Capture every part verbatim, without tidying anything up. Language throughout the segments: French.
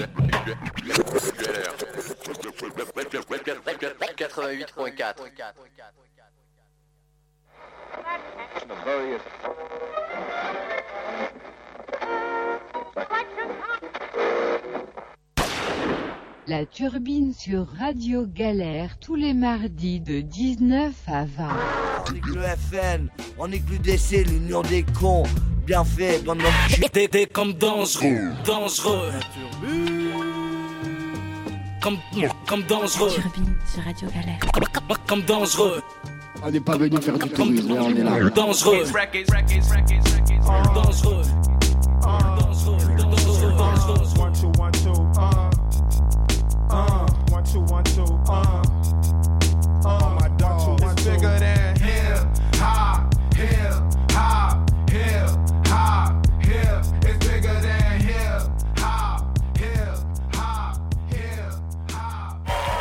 quatre-vingt-huit point quatre. La Turbine sur Radio Galère tous les mardis de dix-neuf à vingt. On nique le F N, on nique l'U D C, l'Union des cons. Bien fait, bande d'enculés. T'es comme dangereux, dangereux. Comme, comme dangereux. La Turbine sur Radio Galère. Comme, comme dangereux. On n'est pas venu faire du tourisme, mais on est là. Dangereux. Dangereux. Dangereux. Dangereux. Dangereux. One, two, one, two. Uh, uh, one, two, one, two. Uh, uh, my dog is bigger than hip hop, hip hop, hip hop, hip. It's bigger than hip hop, hip hop, hip hop.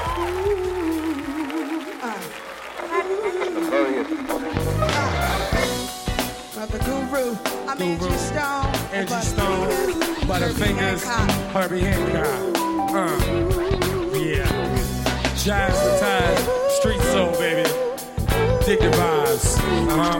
The guru, I'm Angie Stone. Angie Stone, Butterfingers, Herbie Hancock. Uh, yeah. Jazz the time, street soul, baby. Dig the vibes. Uh-huh.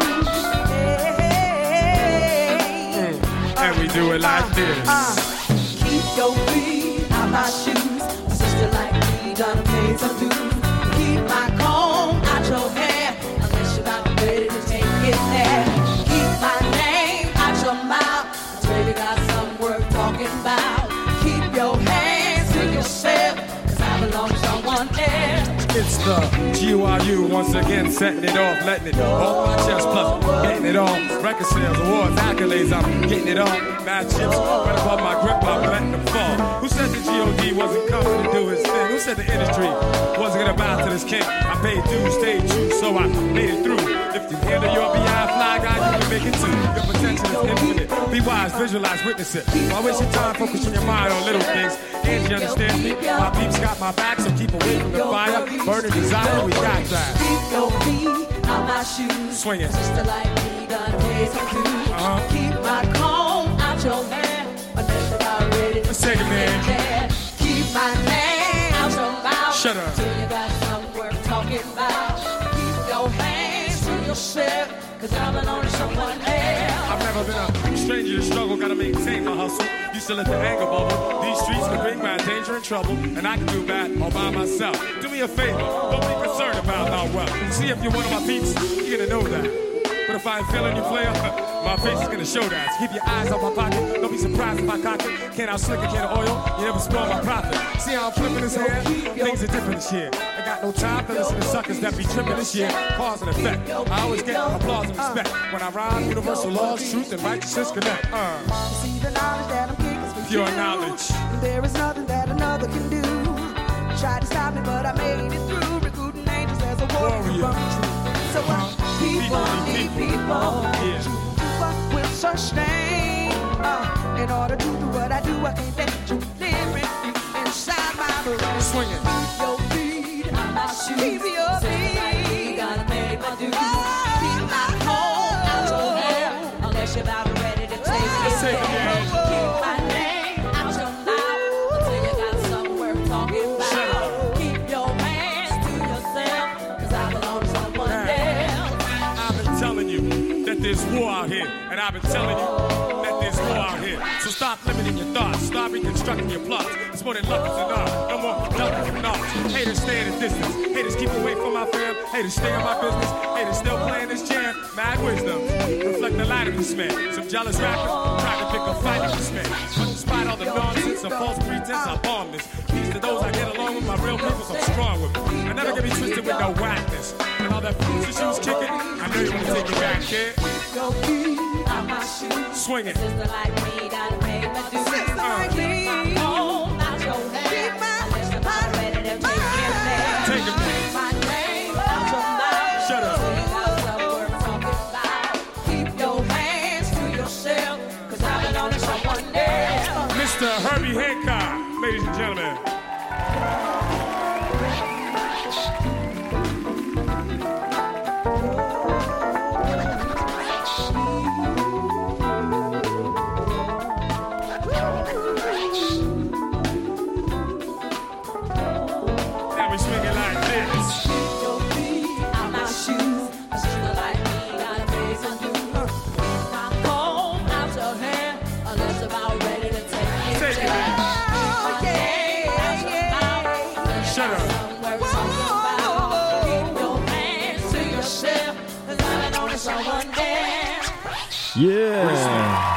Mm. And we do it like this. Uh, keep your feet out my shoes. A sister like me gonna pay some dues. Keep my comb out your hair. Unless you're not ready to take it there. Keep my name out your mouth. Until you got some worth talking about. Keep your hands to yourself. Cause I belong to someone else. It's the G U I U once again setting it off, letting it off my chest, plus getting it on. Record sales, awards, accolades, I'm getting it on. Mad chips right above my grip, I'm letting them fall. Who said the G O D wasn't coming to do his thing? Who said the industry wasn't gonna bow to this king? I paid dues, stayed true, so I made it through. If you handle your behind fly guy, you can make it too. Your potential is infinite. Be wise, visualize, witness it. Why waste your time focusing your mind on little things? Angie, you understand me? My peeps got my back, so keep away from the fire. Burning desire, we got that. Keep your feet out my shoes. Swing it. Sister like me, gonna pay some dues. Uh-huh. Keep my comb out your hair. Unless you're not ready to Let's take it, man. Keep my name out your mouth. Shut up. Till you got some worth talking about. Keep your hands to yourself. Cause I belong to someone else. I've never been a stranger to struggle, gotta maintain my hustle. Used to let the anger bubble. These streets can bring bad danger and trouble, and I can do bad all by myself. Do me a favor, don't be concerned about not well. See, if you're one of my peeps, you're gonna know that. But if I ain't feeling you, player, my face is gonna show that. So keep your eyes off my pocket, don't be surprised if I cock it. Can't out slick a can of oil, you never spoil my profit. See how I'm flipping this hair? Things are different this year. I got no time to listen to suckers that be tripping this year. Cause and effect, I always get applause and respect. When I rhyme, universal laws, truth and righteousness connect. Uh. See the knowledge that I'm kicking is for Pure you. knowledge. There is nothing that another can do. Tried to stop me, but I made it through. Recruiting angels as a warrior from truth. So I people need people. Yeah. People will sustain. Uh, in order to do what I do, I can't let you live it inside my brain. Swing it. Keep your feet on my shoes. Keep your feet. Gotta make my dues. Keep my home out your hair. Unless you're about ready to take it. Take it, man. Keep my name out your mouth. Until you got something worth talking about. Keep your hands to yourself. Cause I belong to someone else. I've been telling you that there's war out here, and I've been telling you that there's war out here. So stop limiting your thoughts, stop reconstructing your plots. It's more than luck is enough, no more ducking and knowledge. Haters stay at a distance, haters keep away from my fam, haters stay on my business, haters still playing this jam. Mad wisdom, reflect the light of this man. Some jealous rappers try to pick a fight with this man. But despite all the nonsense and false pretense, I'm harmless. Peace to those I get along with, my real people, so I'm strong with me. I never get me twisted with no whackness. And all that foolish shoes kicking, I know you wanna take it back, kid. Your feet on my shoes. Swing it. Sister like me, gotta make my dues. Sister like me. Keep my home out your hair. Keep my Unless you're not ready to take it there. Take it. Keep my name out your mouth. Shut up. So you got some worth talking about. Keep your hands to yourself. Cause I belong to someone else. Mister Herbie Hancock, ladies and gentlemen. someone else. Yeah.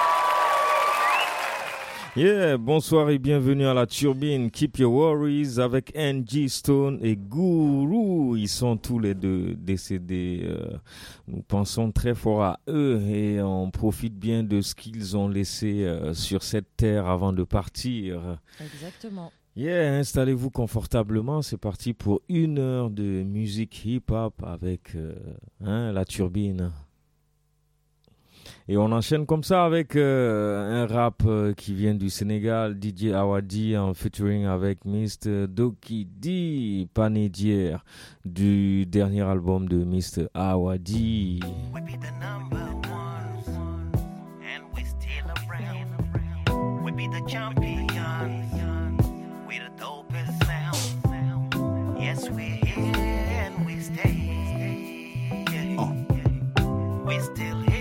Yeah, bonsoir et bienvenue à la Turbine. Keep Your Worries avec Angie Stone et Guru. Ils sont tous les deux décédés. Euh, nous pensons très fort à eux et on profite bien de ce qu'ils ont laissé euh, sur cette terre avant de partir. Exactement. Yeah, installez-vous confortablement. C'est parti pour une heure de musique hip-hop avec euh, hein, la Turbine. Et on enchaîne comme ça avec euh, un rap euh, qui vient du Sénégal, D J Awadi en featuring avec mister Doki D, Panédière, du dernier album de mister Awadi. We be the number one, and we still around. We be the champions, we the dopest sound. Yes, we here and we stay. Yeah. Oh. We still here.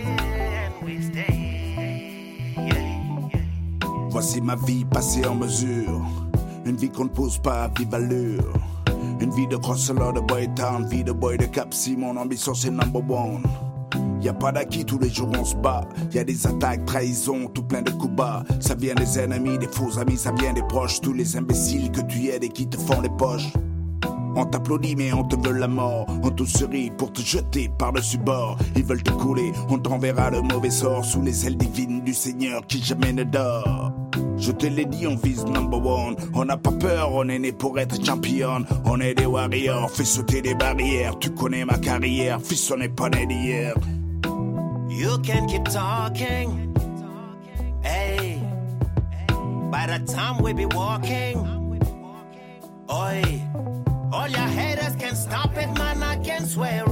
Voici ma vie passée en mesure. Une vie qu'on ne pose pas à vive allure. Une vie de crosseleur de boy town. Vie de boy de Cap Si, mon ambition c'est number one. Y'a pas d'acquis, tous les jours on se bat. Y'a des attaques, trahisons, tout plein de coups bas. Ça vient des ennemis, des faux amis, ça vient des proches. Tous les imbéciles que tu aides et qui te font les poches. On t'applaudit mais on te veut la mort. On te sourit pour te jeter par-dessus bord. Ils veulent te couler, on t'enverra le mauvais sort. Sous les ailes divines du Seigneur qui jamais ne dort. Je te l'ai dit, on vise number one. On n'a pas peur, on est né pour être champion. On est des warriors, fais sauter des barrières. Tu connais ma carrière, fils on n'est pas né d'hier. You can keep talking, hey. By the time we be walking, oi. All your haters can stop it, man, I can swear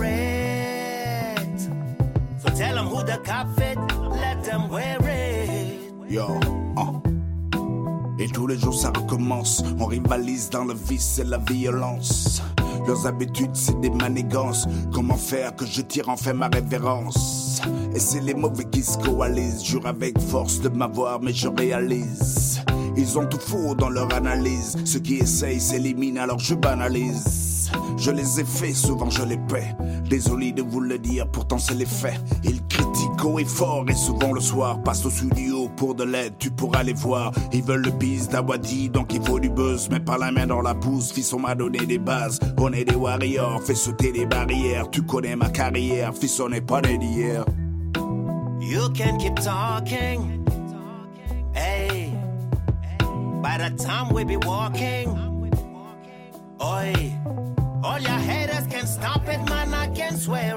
it. So tell them who the cop fit, let them wear it. Yo, uh. Et tous les jours ça recommence. On rivalise dans le vice et la violence. Leurs habitudes c'est des manigances. Comment faire que je tire enfin ma révérence? Et c'est les mauvais qui se coalisent. Jure avec force de m'avoir mais je réalise. Ils ont tout faux dans leur analyse. Ceux qui essayent s'éliminent alors je banalise. Je les ai faits, souvent je les paie. Désolé de vous le dire, pourtant c'est les faits. Ils critiquent haut et fort et souvent le soir. Passe au studio pour de l'aide, tu pourras les voir. Ils veulent le bise d'Awadi, donc il faut du buzz. Mais pas la main dans la pousse, fils on m'a donné des bases. On est des warriors, fais sauter les barrières. Tu connais ma carrière, fils on n'est pas né d'hier. You can keep talking, hey. By the time we be walking, oi. All your haters can stop it, man, I can swear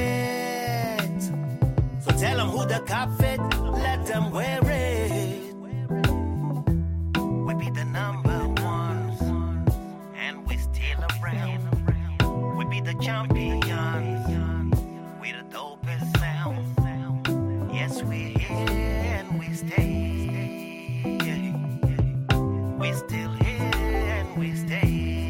it. So tell them who the cop fit, let them wear it. We be the number one, and we still around. We be the champions, we the dopest sound. Yes, we here and we stay. We still here and we stay.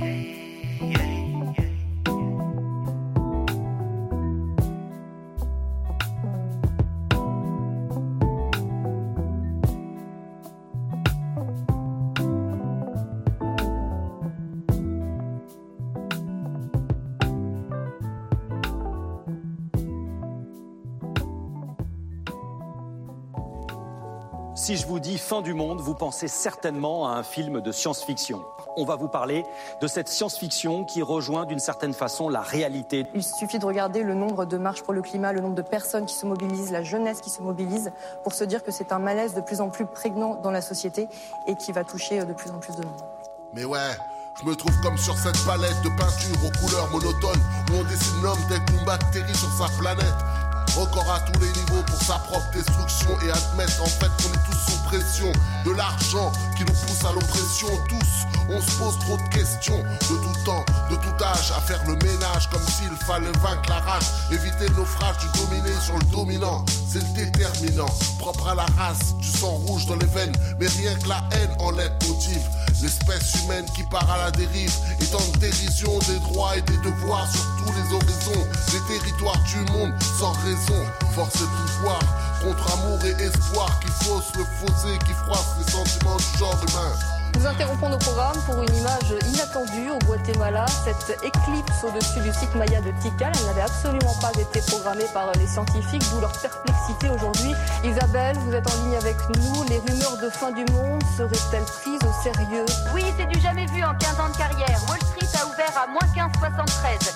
Si je vous dis fin du monde, vous pensez certainement à un film de science-fiction. On va vous parler de cette science-fiction qui rejoint d'une certaine façon la réalité. Il suffit de regarder le nombre de marches pour le climat, le nombre de personnes qui se mobilisent, la jeunesse qui se mobilise, pour se dire que c'est un malaise de plus en plus prégnant dans la société et qui va toucher de plus en plus de monde. Mais ouais, je me trouve comme sur cette palette de peinture aux couleurs monotones où on dessine l'homme tel qu'une bactérie sur sa planète. Encore à tous les niveaux pour sa propre destruction et admettre en fait qu'on est tous sous pression. De l'argent qui nous pousse à l'oppression. Tous, on se pose trop de questions. De tout temps, de tout âge, à faire le ménage comme s'il fallait vaincre la rage. Éviter le naufrage du dominé sur le dominant. C'est le déterminant, propre à la race. Du sang rouge dans les veines, mais rien que la haine en l'aide motive. L'espèce humaine qui part à la dérive est en dérision des droits et des devoirs sur tous les horizons. Les territoires du monde sans raison. Force et pouvoir contre amour et espoir qui fausse le fossé, qui froisse les sentiments du genre humain. Nous interrompons nos programmes pour une image inattendue au Guatemala. Cette éclipse au-dessus du site Maya de Tikal, elle n'avait absolument pas été programmée par les scientifiques, d'où leur perplexité aujourd'hui. Isabelle, vous êtes en ligne avec nous. Les rumeurs de fin du monde seraient-elles prises au sérieux? Oui, c'est du jamais vu en quinze ans de carrière. Wall Street a ouvert à moins quinze virgule soixante-treize.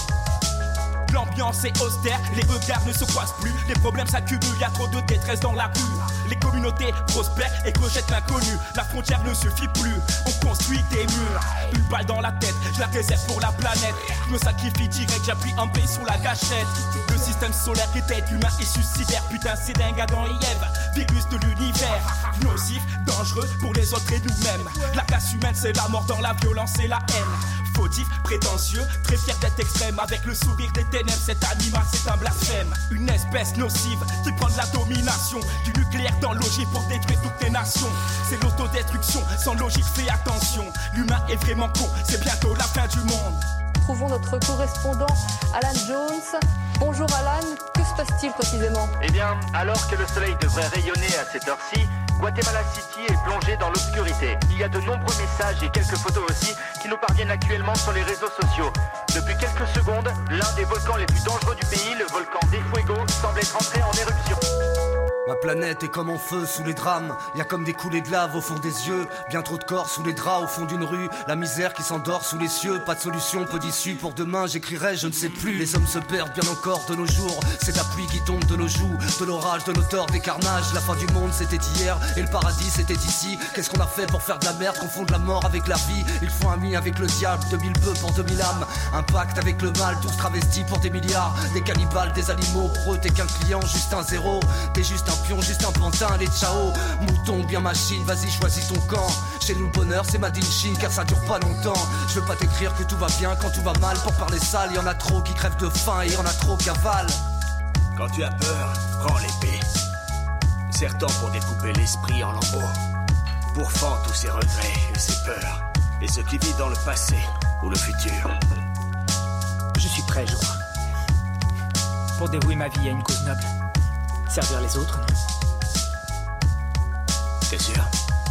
L'ambiance est austère, les regards ne se croisent plus. Les problèmes s'accumulent, y a trop de détresse dans la rue. Les communautés prospèrent et rejettent l'inconnu. La frontière ne suffit plus, on construit des murs. Une balle dans la tête, je la réserve pour la planète. Je me sacrifie direct, j'appuie un P sur la gâchette. Le système solaire était humain et suicidaire. Putain c'est dingue, Adam et Ève, virus de l'univers. Nocif, dangereux pour les autres et nous-mêmes. La classe humaine c'est la mort dans la violence et la haine. Fautif, prétentieux, très fier d'être extrême. Avec le sourire des ténèbres, cet animal c'est un blasphème. Une espèce nocive qui prend de la domination. Du nucléaire dans l'ogive pour détruire toutes les nations. C'est l'autodestruction, sans logique, fais attention. L'humain est vraiment con, c'est bientôt la fin du monde. Trouvons notre correspondant Alan Jones. Bonjour Alan, que se passe-t-il précisément? Eh bien, alors que le soleil devrait rayonner à cette heure-ci, Guatemala City est plongé dans l'obscurité. Il y a de nombreux messages et quelques photos aussi qui nous parviennent actuellement sur les réseaux sociaux. Depuis quelques secondes, l'un des volcans les plus dangereux du pays, le volcan des Fuego, semble être entré en éruption. Ma planète est comme en feu sous les drames. Y a comme des coulées de lave au fond des yeux. Bien trop de corps sous les draps au fond d'une rue. La misère qui s'endort sous les cieux. Pas de solution, peu d'issue. Pour demain j'écrirai je ne sais plus. Les hommes se perdent bien encore de nos jours. C'est la pluie qui tombe de nos joues. De l'orage, de nos torts, des carnages. La fin du monde c'était hier et le paradis c'était ici. Qu'est-ce qu'on a fait pour faire de la merde? Confondre la mort avec la vie. Ils font un ami avec le diable. Deux mille bœufs pour deux mille âmes. Un pacte avec le mal. Tous travestis pour des milliards. Des cannibales, des animaux. Pour eux t'es qu'un client, juste un zéro. T'es juste un pion, juste un pantin, allez ciao. Mouton, bien machine, vas-y choisis ton camp. Chez nous le bonheur c'est Made in Chine car ça dure pas longtemps. Je veux pas t'écrire que tout va bien quand tout va mal. Pour parler sale, y'en a trop qui crèvent de faim et y'en a trop qui avalent. Quand tu as peur, prends l'épée. Serre-t'en pour découper l'esprit en lambeaux. Pour fendre tous ces regrets et ces peurs. Et ceux qui vivent dans le passé ou le futur. Je suis prêt, je crois. Pour dévouer ma vie à une cause noble. Servir les autres, non? T'es sûr?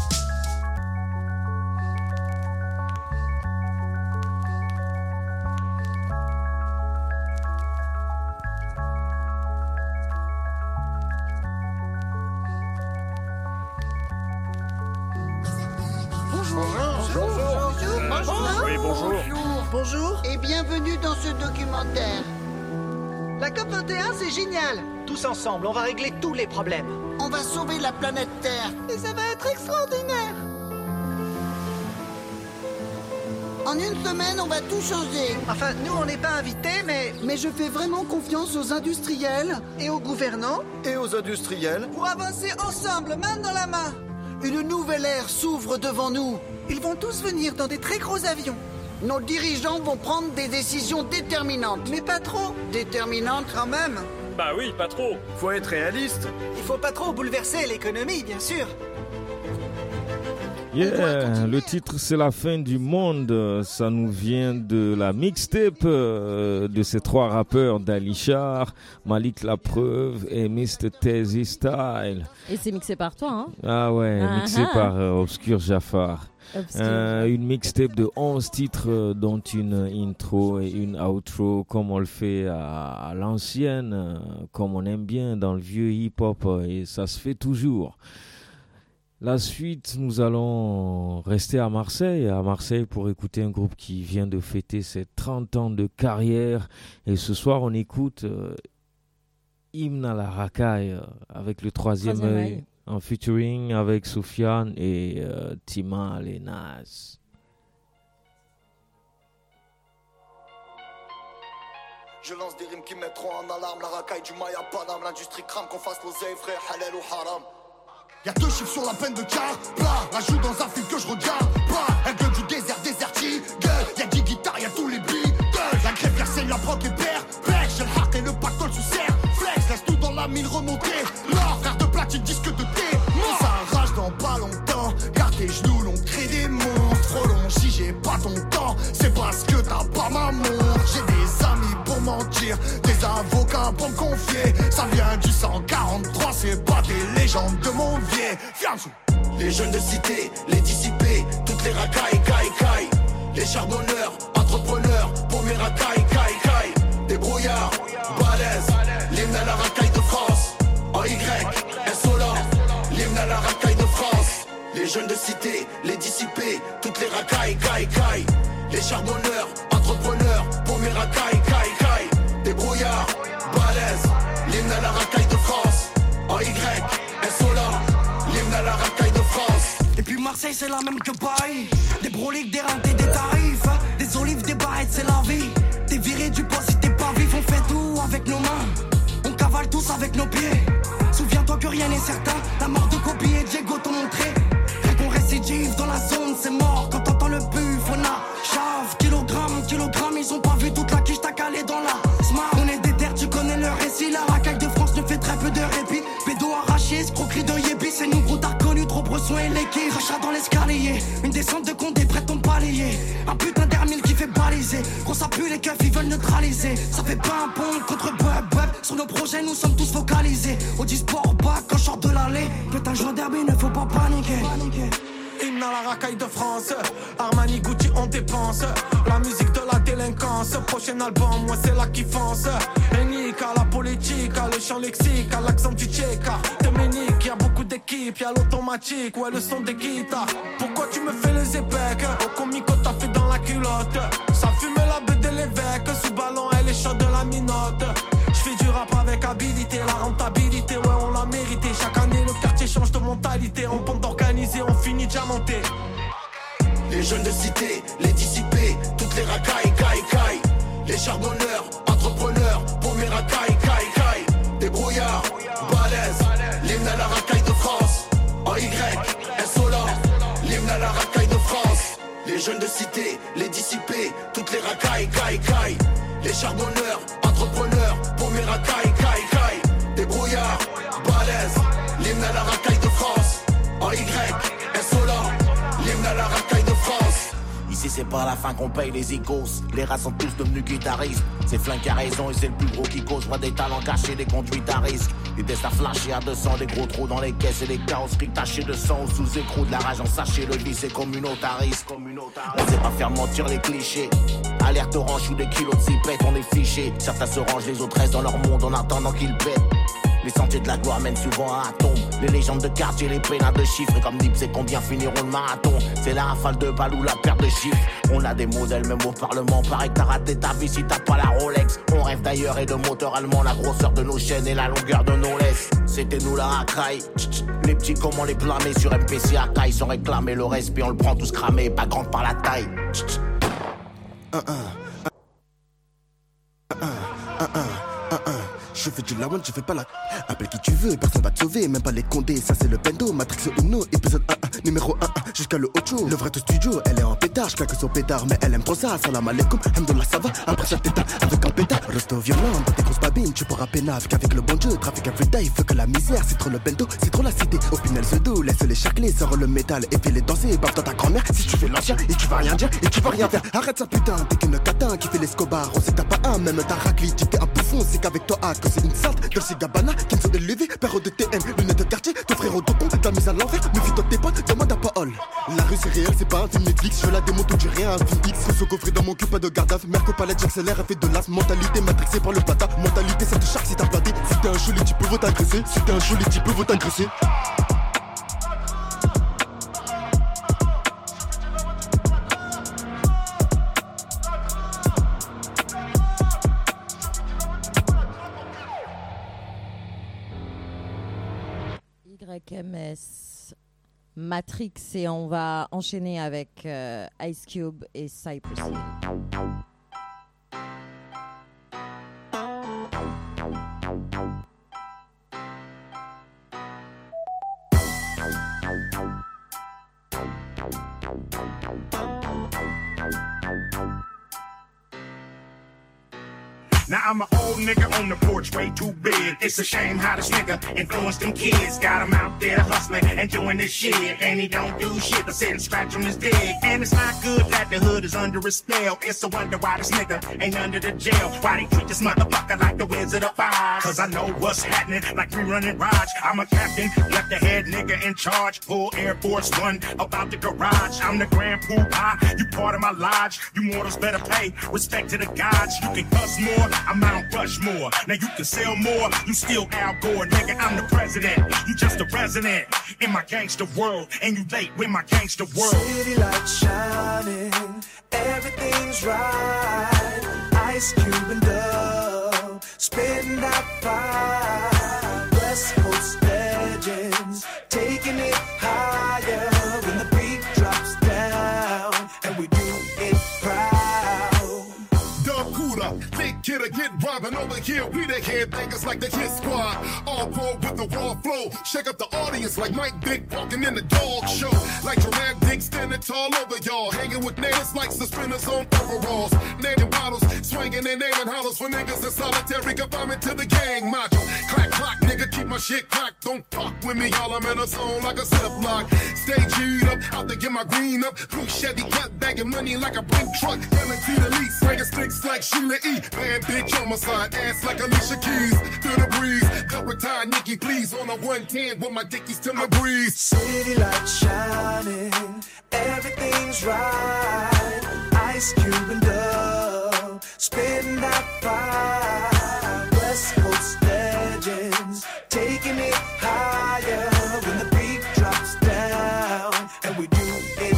Bonjour. Bonjour. Bonjour. Bonjour. Oui, bonjour. Bonjour. Et bienvenue dans ce documentaire. La COP vingt et un, c'est génial. Tous ensemble, on va régler tous les problèmes. On va sauver la planète Terre. Et ça va être extraordinaire. En une semaine, on va tout changer. Enfin, nous, on n'est pas invités, mais... Mais je fais vraiment confiance aux industriels. Et aux gouvernants. Et aux industriels. Pour avancer ensemble, main dans la main. Une nouvelle ère s'ouvre devant nous. Ils vont tous venir dans des très gros avions. Nos dirigeants vont prendre des décisions déterminantes. Mais pas trop. Déterminantes quand même. Bah oui, pas trop. Faut être réaliste. Il faut pas trop bouleverser l'économie, bien sûr. Yeah, le titre c'est La fin du monde. Ça nous vient de la mixtape euh, de ces trois rappeurs, Dalichar, Malik La Preuve et mister Tezy Style. Et c'est mixé par toi, hein? Ah ouais, ah mixé ah. par euh, Obscur Jafar. Euh, une mixtape de onze titres, euh, dont une intro et une outro, comme on le fait à, à l'ancienne, euh, comme on aime bien dans le vieux hip-hop, euh, et ça se fait toujours. La suite, nous allons rester à Marseille, à Marseille pour écouter un groupe qui vient de fêter ses trente ans de carrière. Et ce soir, on écoute euh, Hymne à la racaille euh, avec le troisième, troisième œil. œil. En featuring avec Soufiane et euh, Tima Lenas. Je lance des rimes qui mettront en alarme la racaille du Maya Paname. L'industrie crame qu'on fasse l'oseille, frère, halal ou haram. Y'a deux chiffres sur la peine de car, plat. Rajoute dans un film que je regarde, pas. Aigle du désert, désertique. Y'a dix guitares, y'a tous les beats. La greffière, c'est la broque et père. Pêche, j'ai le hard et le pactole sous serre. Flex, laisse tout dans la mine remonter. L'or, frère de platine, disque de thé. Ça arrache dans pas longtemps. Car tes genoux l'ont créé des monstres. Trop long, si j'ai pas ton temps. C'est parce que t'as pas ma montre. J'ai des amis pour mentir, des avocats pour me confier. Ça vient du cent quarante-trois, c'est pas des légendes de mon vieux. Ferme-sous. Les jeunes de cité, les dissipés, charbonneurs, entrepreneurs, pour mes racailles, caille, caille. Des brouillards, balèzes, l'hymne à la racaille de France. En Y, insolent, l'hymne à la racaille de France. Les jeunes de cité, les dissipés, toutes les racailles, caille, caille. Les charbonneurs, entrepreneurs, pour mes racailles, caille, caille. Des brouillards, balèzes, l'hymne à la racaille de France. En Y, insolent, l'hymne à la racaille de France. Et puis Marseille c'est la même que Paris. Des broliques, des rentes et des tarifs. Des olives, des barrettes, c'est la vie. T'es viré du poste si t'es pas vif. On fait tout avec nos mains. On cavale tous avec nos pieds. Souviens-toi que rien n'est certain. La mort de Kobe et Diego t'ont montré. Rien qu'on récidive dans la zone, c'est mort. Quand t'entends le buff, on a chave. Kilogramme, kilogramme, ils ont pas vu toute la quiche, t'as calé dans la smart. On est des terres, tu connais le récit. La racaille de France ne fait très peu de répit. Pédo arraché, escroquerie de yébi. C'est nous gros t'as reconnu, trop bresson et l'équipe. Rachat dans l'escalier, une descente de Condé près de ton palier. Un putain d'Hermile qui fait baliser. Gros ça pue les keufs, ils veulent neutraliser. Ça fait pas un pont contre bub bub. Sur nos projets, nous sommes tous focalisés. Au sport back quand je sors de l'allée. Putain, joint derby, ne faut pas paniquer. Hymne à la racaille de France. Armani, Gucci, on dépense. La musique de la délinquance. Prochain album, moi c'est la kiffance. Énique à la politique, à le chant lexique, à l'accent du tchéka. Dominique, y'a beaucoup d'équipes, y'a l'automatique, ouais le son des guitares. Pourquoi tu me fais les épecs? Au comico t'as fait dans la culotte. Ça fume la bête de l'évêque. Sous ballon, elle est chaude de la minote. J'fais du rap avec habilité, la rentabilité, ouais on l'a mérité. Chaque année le quartier change de mentalité. On pompe d'organiser, on finit diamanté. Les jeunes de cité, les dissipés, toutes les racailles, caille, caille. Les charbonneurs, entrepreneurs, pour mes racailles, caille, caille. Des brouillards, balèzes, l'hymne à la racaille de France. En Y, insolent, l'hymne à la racaille de France. Les jeunes de cité, les dissipés, toutes les racailles, caille, caille. Les charbonneurs, entrepreneurs, pour mes racailles, caille, caille. Des brouillards, balèzes, l'hymne à la racaille de France. En Y, insolent, l'hymne à la racaille de France. Ici c'est pas à la fin qu'on paye les icos. Les rats sont tous devenus guitaristes. C'est flingue qui a raison et c'est le plus gros qui cause. Je vois des talents cachés, des conduites à risque. Des tests à flasher à deux cents, des gros trous dans les caisses et des carrosseries tachées de sang ou sous écrou. De la rage en sachet, le vice est communautariste. On sait pas faire mentir les clichés. Alerte orange ou des kilos de zipette, on est fichés. Certains se rangent, les autres restent dans leur monde en attendant qu'ils pètent. Les sentiers de la gloire mènent souvent à un tombe. Les légendes de quartier, les pénins de chiffres. Et comme Nip, c'est combien finiront le marathon. C'est la rafale de balles ou la paire de chiffres. On a des modèles même au parlement. Pareil que t'as raté ta vie si t'as pas la Rolex. On rêve d'ailleurs et de moteur allemand. La grosseur de nos chaînes et la longueur de nos laisses. C'était nous la racaille. Les petits comment les blâmer sur M P C à caille. Sans réclamer le respect, on le prend tous cramé. Pas grande par la taille. Un, un, un, un, un, un, un. Je fais du lawan, je fais pas la. Appelle qui tu veux, personne va te sauver, même pas les condés. Ça c'est le bendo, Matrix Uno, épisode un, un, numéro un, un, jusqu'à le Ocho. Le vrai de studio, elle est en pétard, je claque son pétard, mais elle aime trop ça. Salam alaikum, hamdoulah ça va, après ça t'éteins avec un pétard. Reste violent, dans tes grosses babines, tu pourras pénave qu'avec le bon Dieu. Trafic everyday, il faut que la misère, c'est trop le bendo, c'est trop la cité. Au final, se dos, laisse les charcler, sors le métal et fais les danser. Bave dans ta grand-mère, si tu fais l'ancien, et tu vas rien dire, et tu vas rien faire. Arrête ça putain, t'es qu'une catin qui fait l'escobar. On sait t'as pas un, même ta raclite, tu t'es un bouffon, c'est qu'avec toi, ah, que c'est une sainte. Dolce Gabbana, Kenzo de Lévé, père de T M, lunettes de quartier, ton frérot de con, t'as mise à l'envers, méfie-toi de tes potes, demande à Paul. La rue c'est réel, c'est pas un film Netflix, je la démonte, on dit rien, un film X, que ce coffret dans mon cul, pas de garde à vue, Merco palette, j'accélère, elle fait de l'as, mentalité matrixée par le pata, mentalité ça te charge si t'as planté, si t'es un joli type, vaut t'agresser, si t'es un joli type, vaut t'agresser. Y M S Matrix et on va enchaîner avec euh, Ice Cube et Cypress Hill. Now I'm an old nigga on the porch, way too big. It's a shame how this nigga influenced them kids. Got him out there hustling and doing this shit. And he don't do shit but sit and scratch on his dick. And it's not good that the hood is under a spell. It's a wonder why this nigga ain't under the jail. Why they treat this motherfucker like the Wizard of Oz? Cause I know what's happening, like we running Raj. I'm a captain, left the head nigga in charge. Full Air Force One about the garage. I'm the Grand Poobah, you part of my lodge. You mortals better pay respect to the gods. You can cuss more, I'm Mount Rushmore. Now you can sell more, you still Al Gore. Nigga, I'm the president, you just a resident in my gangster world. And you late with my gangster world. City lights shining, everything's right. Ice Cube and Dub, spitting that fire. West Coast legends, taking it higher. When the beat drops down, and we do it proud. Dub Kuda, big kidder, get robbing over here. We the headbangers like the Hit Squad. All pro with the raw flow. Shake up the audience like Mike Dick walking in the dog show. Like Giraffe Dick standing tall over y'all. Hanging with natives like suspenders on overalls. Naming bottles, swinging and naming hollers for niggas in solitary confinement to the gang module. Clack, clock, nigga, keep my shit cracked. Don't fuck with me, y'all. I'm in a zone like a zip lock. Stay G'd up, out to get my green up. Blue Chevy cut, bagging money like a brink truck. Guaranteed elite, swinging sticks like Sheila E. Bad bitch on my side, ass like Alicia Keys. Through the breeze, don't retire, Nikki, please. On a one ten with my dickies to my breeze. City lights shining, everything's right. Ice Cube and Dub, spitting that fire. West Coast legends, taking it higher. When the beat drops down, and we do it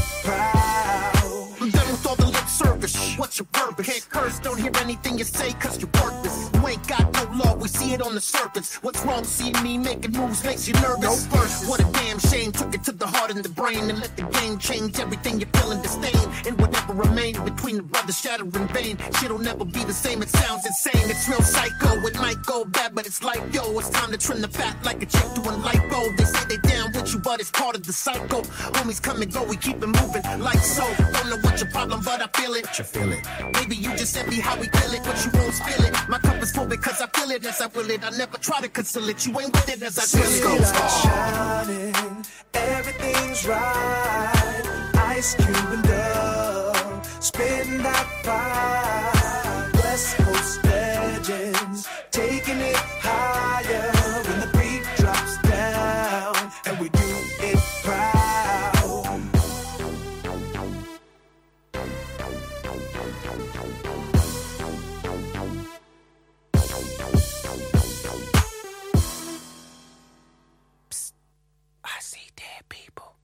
proud. I'm done with all the lip service. What's your purpose? Can't curse, don't hear anything you say, cause you're worthless. You ain't got no law, we see it on the surface. What's wrong, seeing me making moves makes you nervous? No first, what a damn shame. Took it to the heart and the brain, and let the game change everything you're feeling disdain. And whatever remains between the brothers shatter in vain. Shit'll never be the same, it sounds insane. It's real psycho, it might go bad, but it's like, yo, it's time to trim the fat like a chick doing lipo. They say they down with you, but it's part of the cycle. Homies come and go, we keep it moving like so. Don't know what your problem, but I feel it. You feel it. Maybe you just envy how we kill it, but you won't spill it. My cup is full because I feel it as I will it. I never try to conceal it. You ain't with it as I feel it. City lights shining, everything's right. Ice Cube and Dub, spitting that fire. West Coast legends, taking it higher. When the beat drops down, and we do it proud. I see dead people.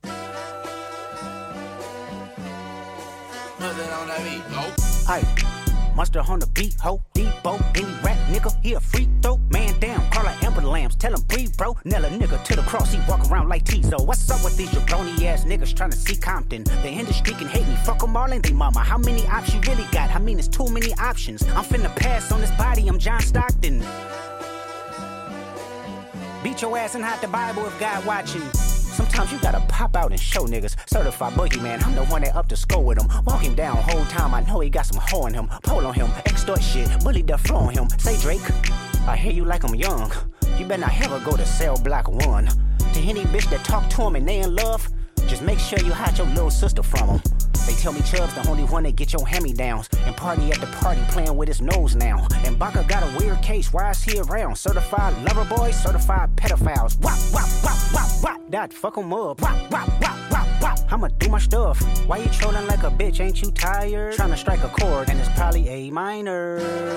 Aye, monster on the beat, ho, Debo, any rap nigga, he a free throw, man down, call her Amber Lambs, tell him breathe, bro, nail a nigga to the cross, he walk around like Tizo. What's up with these jabroni ass niggas trying to see Compton? The industry can hate me, fuck them all, ain't they mama? How many options you really got? I mean, it's too many options. I'm finna pass on this body, I'm John Stockton. Beat your ass and hide the Bible if God watching. Sometimes you gotta pop out and show niggas. Certified boogeyman, I'm the one that up to score with him. Walk him down whole time, I know he got some hoe in him. Pole on him, extort shit, bully the flow on him. Say Drake, I hear you like I'm young. You better not ever go to cell block one. To any bitch that talk to him and they in love, just make sure you hide your little sister from him. They tell me Chubb's the only one that get your hand-me-downs. And party at the party playing with his nose now. And Baka got a weird case, why is he around? Certified lover boys, certified pedophiles. Wop, wop, wop, wop, wop. That fuck him up. Wop, wop, wop, wop, wop. I'ma do my stuff. Why you trolling like a bitch, ain't you tired? Trying to strike a chord, and it's probably A minor.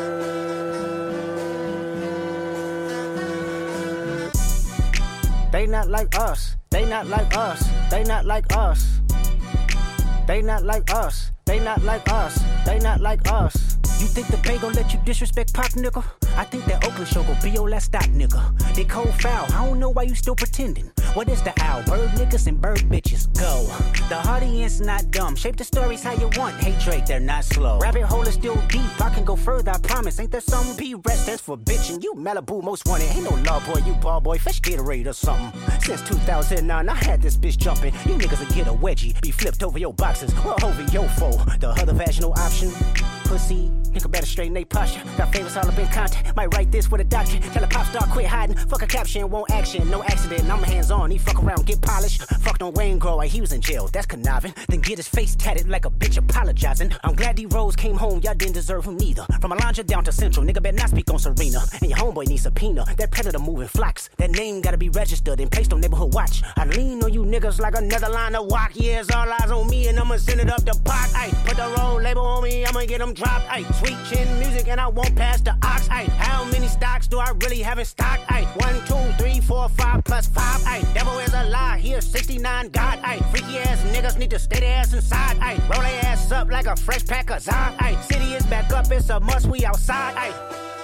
They not like us. They not like us. They not like us. They not like us. They not like us. They not like us. You think the Bay gon' let you disrespect Pop, nigga? I think that Oakland show gon' be your last stop, nigga. They cold foul, I don't know why you still pretending. What is the owl? Bird niggas and bird bitches, go. The audience not dumb, shape the stories how you want. Hey Drake, they're not slow. Rabbit hole is still deep, I can go further, I promise. Ain't there some P-rest that's for bitching? You Malibu most wanted, ain't no law boy, you ball boy, fetch Gatorade or something. Since two thousand nine, I had this bitch jumping. You niggas will get a wedgie, be flipped over your boxes, or over your foe. The other vaginal option, pussy Nigga better straighten they posture. Got favors all up in contact. Might write this with a doctor. Tell a pop star quit hiding. Fuck a caption, won't action. No accident, I'm hands on. He fuck around, get polished. Fucked on Wayne Grow, he was in jail. That's conniving. Then get his face tatted like a bitch apologizing. I'm glad D Rose came home, y'all didn't deserve him neither. From Alondra down to Central, nigga better not speak on Serena. And your homeboy needs subpoena. That predator moving flocks. That name gotta be registered and placed on neighborhood watch. I lean on you niggas like another line of walk. Yeah, it's all eyes on me and I'ma send it up the pot. Ay, put the road label on me, I'ma get them dropped. Ay, sweet chin music and I won't pass the ox. Ay, how many stocks do I really have in stock? Ay, one, two, three, four, five plus five. Ay, devil is a lie, he is sixty-nine God. Ay, freaky ass niggas need to stay their ass inside. Ay, roll their ass up like a fresh pack of Zod. Ay, city is back up, it's a must, we outside. Ay.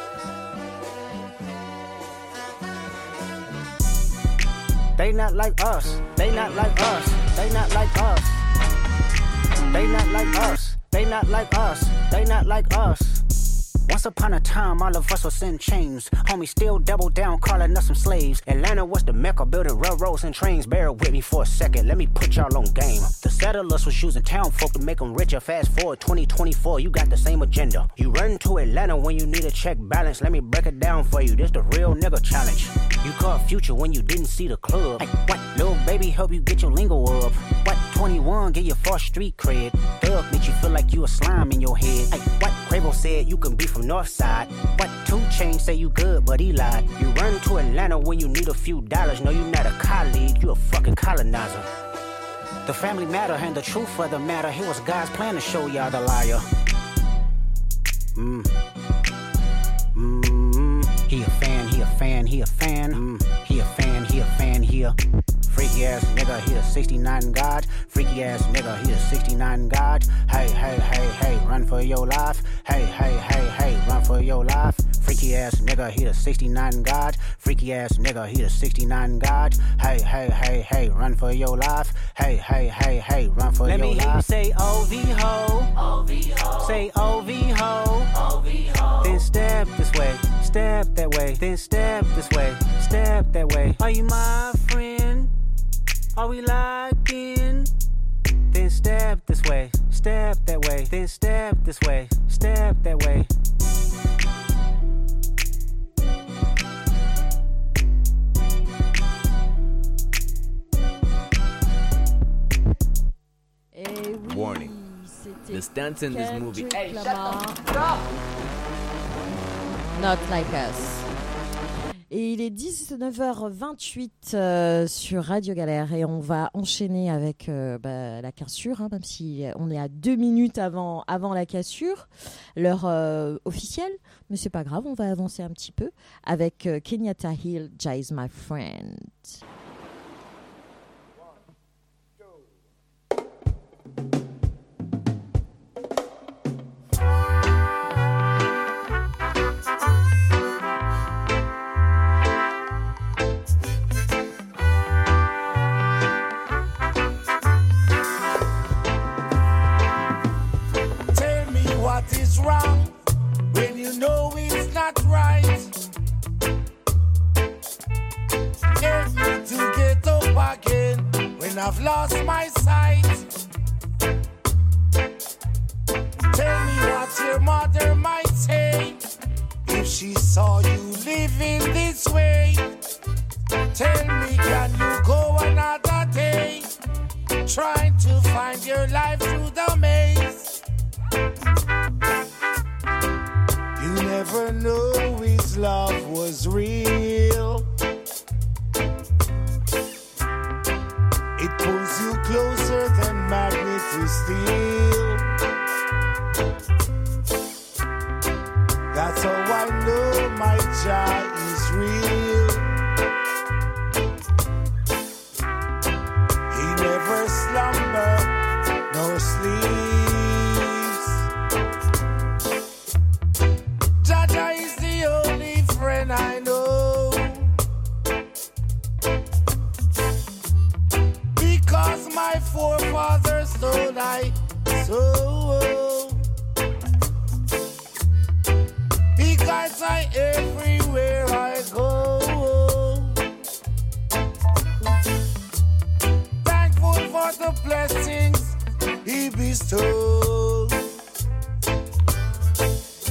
They not like us, they not like us, they not like us. They not like us, they not like us, they not like us. Once upon a time, all of us was in chains. Homie still double down, calling us some slaves. Atlanta was the mecca, building railroads and trains. Bear with me for a second, let me put y'all on game. The settlers was using town folk to make them richer. Fast forward twenty twenty-four, you got the same agenda. You run to Atlanta when you need a check balance. Let me break it down for you, this the real nigga challenge. You caught Future when you didn't see the club. Hey, what? Lil' baby help you get your lingo up. What? twenty-one, get your first street cred. Thug make you feel like you a slime in your head. Hey, what? Quavo said you can be from Northside. What? two Chainz say you good, but he lied. You run to Atlanta when you need a few dollars. No, you not a colleague, you a fucking colonizer. The family matter and the truth for the matter. Here was God's plan to show y'all the liar. Mm. Mm. He a fan, he a fan, he a fan. Mm. He a fan, he a fan, he a freaky ass nigga, he a sixty-nine God. Freaky ass nigga, he a sixty-nine God. Hey, hey, hey, hey, run for your life. Hey, hey, hey, hey, run for your life. Freaky ass nigga, he a sixty-nine God. Freaky ass nigga, he a sixty-nine God. Hey, hey, hey, hey, run for your life. Hey, hey, hey, hey, run for Let your life. Let me hear you say O V ho. O V ho. Say O V ho. O V ho. Then step this way, step that way. Then step this way, step that way. Are you my friend? Are we locked in? Then step this way, step that way. Then step this way, step that way. Warning. The stunts in this movie. Hey, shut up. Not like us. Et il est dix-neuf heures vingt-huit euh, sur Radio Galère et on va enchaîner avec euh, bah, la cassure, hein, même si on est à deux minutes avant, avant la cassure, l'heure euh, officielle, mais c'est pas grave, on va avancer un petit peu avec euh, Kenyatta Hill, Jai's My Friend. What is wrong when you know it's not right? Get me to get up again when I've lost my sight. Tell me what your mother might say if she saw you living this way. Tell me, can you go another day trying to find your life through the maze? You never know his love was real. It pulls you closer than magnet to steel. That's how I know my Jah is real. He never slumber nor sleep. I know, because my forefathers told I so, because I everywhere I go, thankful for the blessings he bestowed.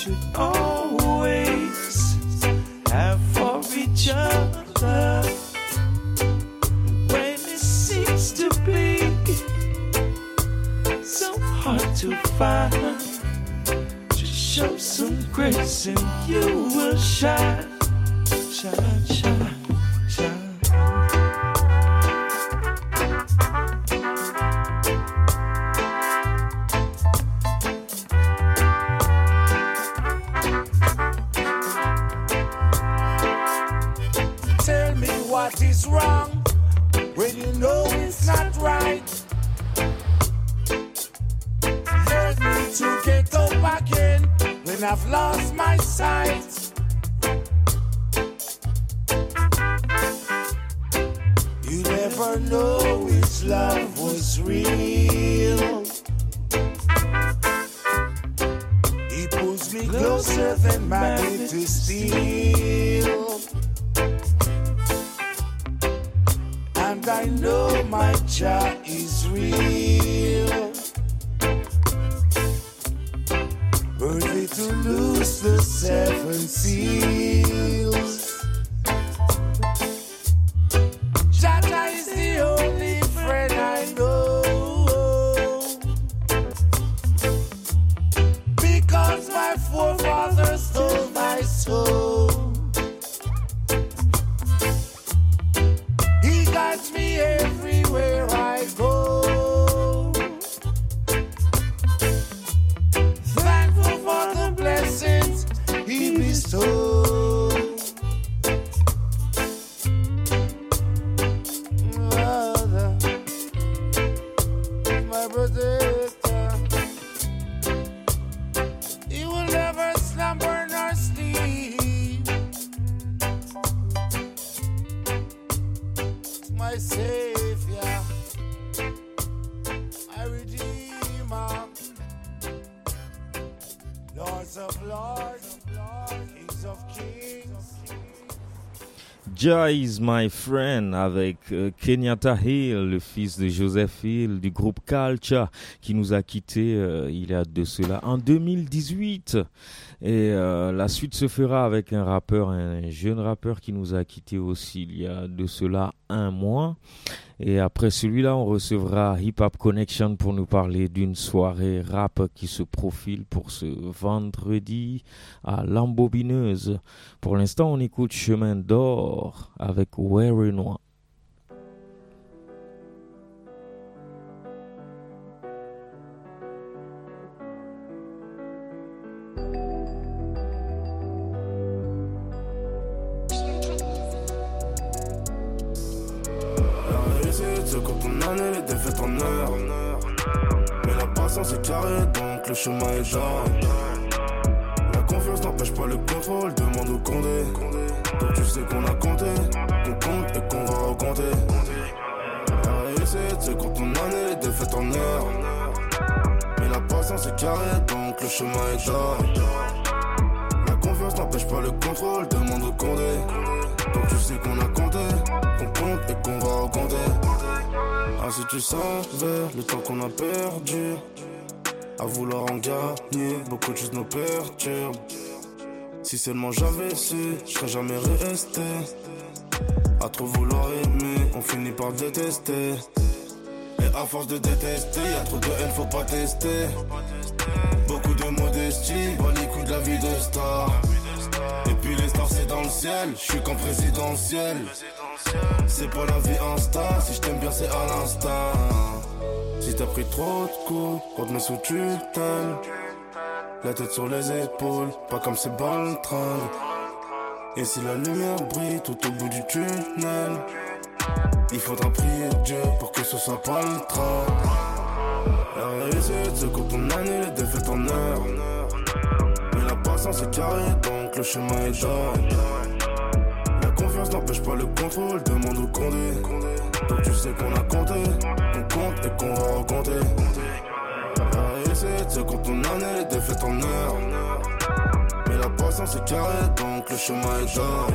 should always have for each other when it seems to be so hard to find. Just show some grace and you will shine, shine, shine, shine. Tell me what is wrong when you know it's not right. Help me to get up again when I've lost my sight. You never know which love was real. He pulls me closer than magnet to steel. And I know my Jah is real. Worthy to lose the seven seals. Jah Jah is the only friend I know. Because my forefathers stole my soul. He guides me everywhere I go. Thankful for the blessings He bestows. Mother, my protector, He will never slumber nor sleep. My Savior, my Redeemer, Lords of Lords, Kings of Kings. Jah is my friend avec euh, Kenyatta Hill, le fils de Joseph Hill du groupe Culture, qui nous a quittés euh, il y a de cela en deux mille dix-huit. Et euh, la suite se fera avec un rappeur, un jeune rappeur qui nous a quittés aussi il y a de cela un mois. Et après celui-là, on recevra Hip Hop Connection pour nous parler d'une soirée rap qui se profile pour ce vendredi à l'Embobineuse. Pour l'instant, on écoute Chemin d'Or avec Weary Noir. C'est quand ton année, les défaites en heure. Mais la patience est carrée, donc le chemin est jarre. La confiance n'empêche pas le contrôle, demande au Condé. Donc tu sais qu'on a compté, qu'on compte et qu'on va recompter. La réussite, c'est quand ton année, les défaites en heure. Mais la patience est carrée, donc le chemin est jarre. La confiance n'empêche pas le contrôle, demande au Condé. Donc tu sais qu'on a compté, qu'on compte et qu'on va recompter. Ah si tu savais le temps qu'on a perdu à vouloir en gagner, beaucoup de choses nous perturbent. Si seulement j'avais su, je serais jamais resté. À trop vouloir aimer, on finit par détester. Et à force de détester, y'a trop de haine, faut pas tester. Beaucoup de modestie, bas les coups de la vie de star. Et puis les stars c'est dans le ciel, je suis qu'en présidentiel. C'est pas la vie insta, si je t'aime bien c'est à l'instinct. Si t'as pris trop de coups, on te met sous tutelle. La tête sur les épaules, pas comme ces baltringues. Et si la lumière brille tout au bout du tunnel, il faudra prier Dieu pour que ce soit pas le train. La réussite c'est quand ton année, les défaites en heure. Mais la patience est carrée, donc le chemin est jarre. La confiance n'empêche pas le contrôle, demande au Condé. Donc tu sais qu'on a compté, qu'on compte et qu'on va recompter. La réussite c'est quand ton année, les défaites en heure. Mais la patience est carrée, donc le chemin est jarre.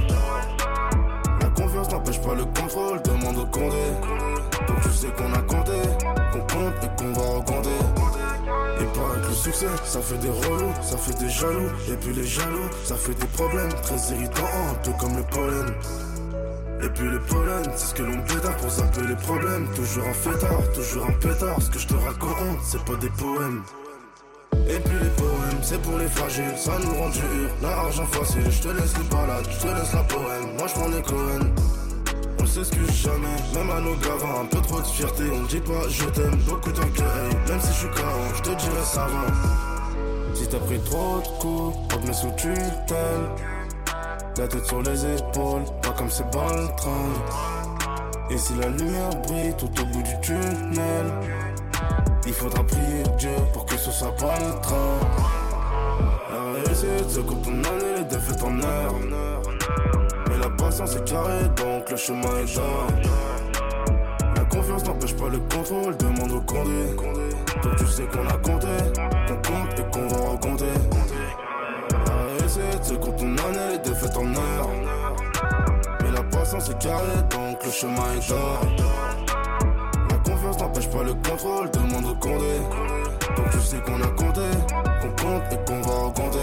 La confiance n'empêche pas le contrôle, demande au Condé. Donc tu sais qu'on a compté, qu'on compte et qu'on va recompter. Il paraît que le succès, ça fait des relous, ça fait des jaloux. Et puis les jaloux, ça fait des problèmes très irritants, un peu comme le pollen. Et puis les pollens, c'est ce que l'on pétard pour zapper les problèmes. Toujours un fêtard, toujours un pétard. Ce que je te raconte, c'est pas des poèmes. Et puis les poèmes, c'est pour les fragiles, ça nous rend dur. L'argent facile, je te laisse les balades, je te laisse la poème. Moi je prends les Cohen. On s'excuse jamais, même à nos gavins. Un peu trop de fierté, on dit pas je t'aime. Beaucoup d'orgueil, même si je suis K O, je te dirais ça va. Si t'as pris trop de coups, on te met sous tutelle. La tête sur les épaules, pas comme c'est bon le train. Et si la lumière brille tout au bout du tunnel, il faudra prier Dieu pour que ce soit pas le train. La réussite se coupe en année, les défaites en heure. Mais la patience est carrée, donc le chemin est d'or. La confiance n'empêche pas le contrôle, demande au condé. Donc tu sais qu'on a compté, qu'on compte et qu'on va raconter. La réussite se compte en année, les défaites en heure. Mais la patience est carrée, donc le chemin est d'or. La confiance n'empêche pas le contrôle, demande au condé. Donc tu sais qu'on a compté, qu'on compte et qu'on va raconter.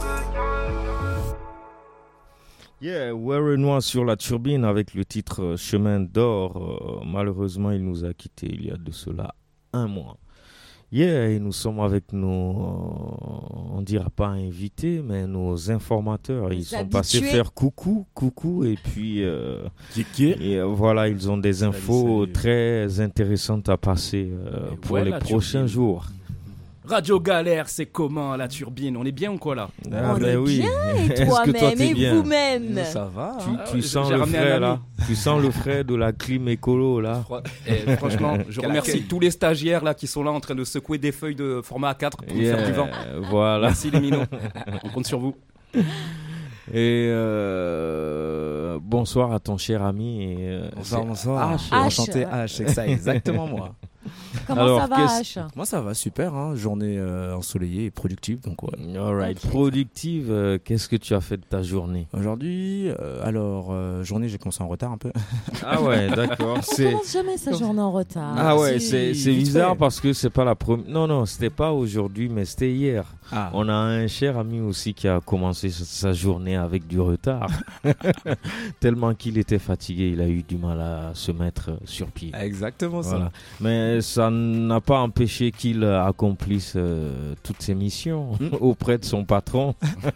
Yeah, Warren Noir sur la turbine avec le titre Chemin d'or. Euh, malheureusement, il nous a quittés il y a de cela un mois. Yeah, et nous sommes avec nos, euh, on dira pas invités, mais nos informateurs. Les ils sont habitués. Passés faire coucou, coucou, et puis euh, et, euh, voilà, ils ont des infos salut, salut. très intéressantes à passer euh, pour ouais, les prochains turbine. jours. Radio Galère, c'est comment la turbine? On est bien ou quoi là? ah, On est oui. bien et toi-même et bien vous-même. Ça va. Tu, hein tu ah, sens le frais là. Tu sens le frais de la clim écolo là. Et franchement, je remercie tous les stagiaires là qui sont là en train de secouer des feuilles de format A quatre pour yeah, nous faire du vent. Voilà. Merci les minots. On compte sur vous. Et euh, bonsoir à ton cher ami. Et, euh, bonsoir, bonsoir. H. H. Enchanté H, c'est ça, exactement moi. Comment Alors, ça va H? Moi ça va super, hein. Journée euh, ensoleillée et productive donc ouais. Alright, okay. Productive, euh, qu'est-ce que tu as fait de ta journée? Aujourd'hui, euh, alors euh, journée j'ai commencé en retard un peu. Ah ouais, d'accord. On c'est... commence jamais sa journée en retard. Ah ouais, si, c'est, c'est bizarre fait. Parce que c'est pas la première. Non non, c'était pas aujourd'hui, mais c'était hier. Ah. On a un cher ami aussi qui a commencé sa journée avec du retard. Tellement qu'il était fatigué, il a eu du mal à se mettre sur pied. Exactement voilà. ça. Mais ça n'a pas empêché qu'il accomplisse euh, toutes ses missions mmh. auprès de son patron.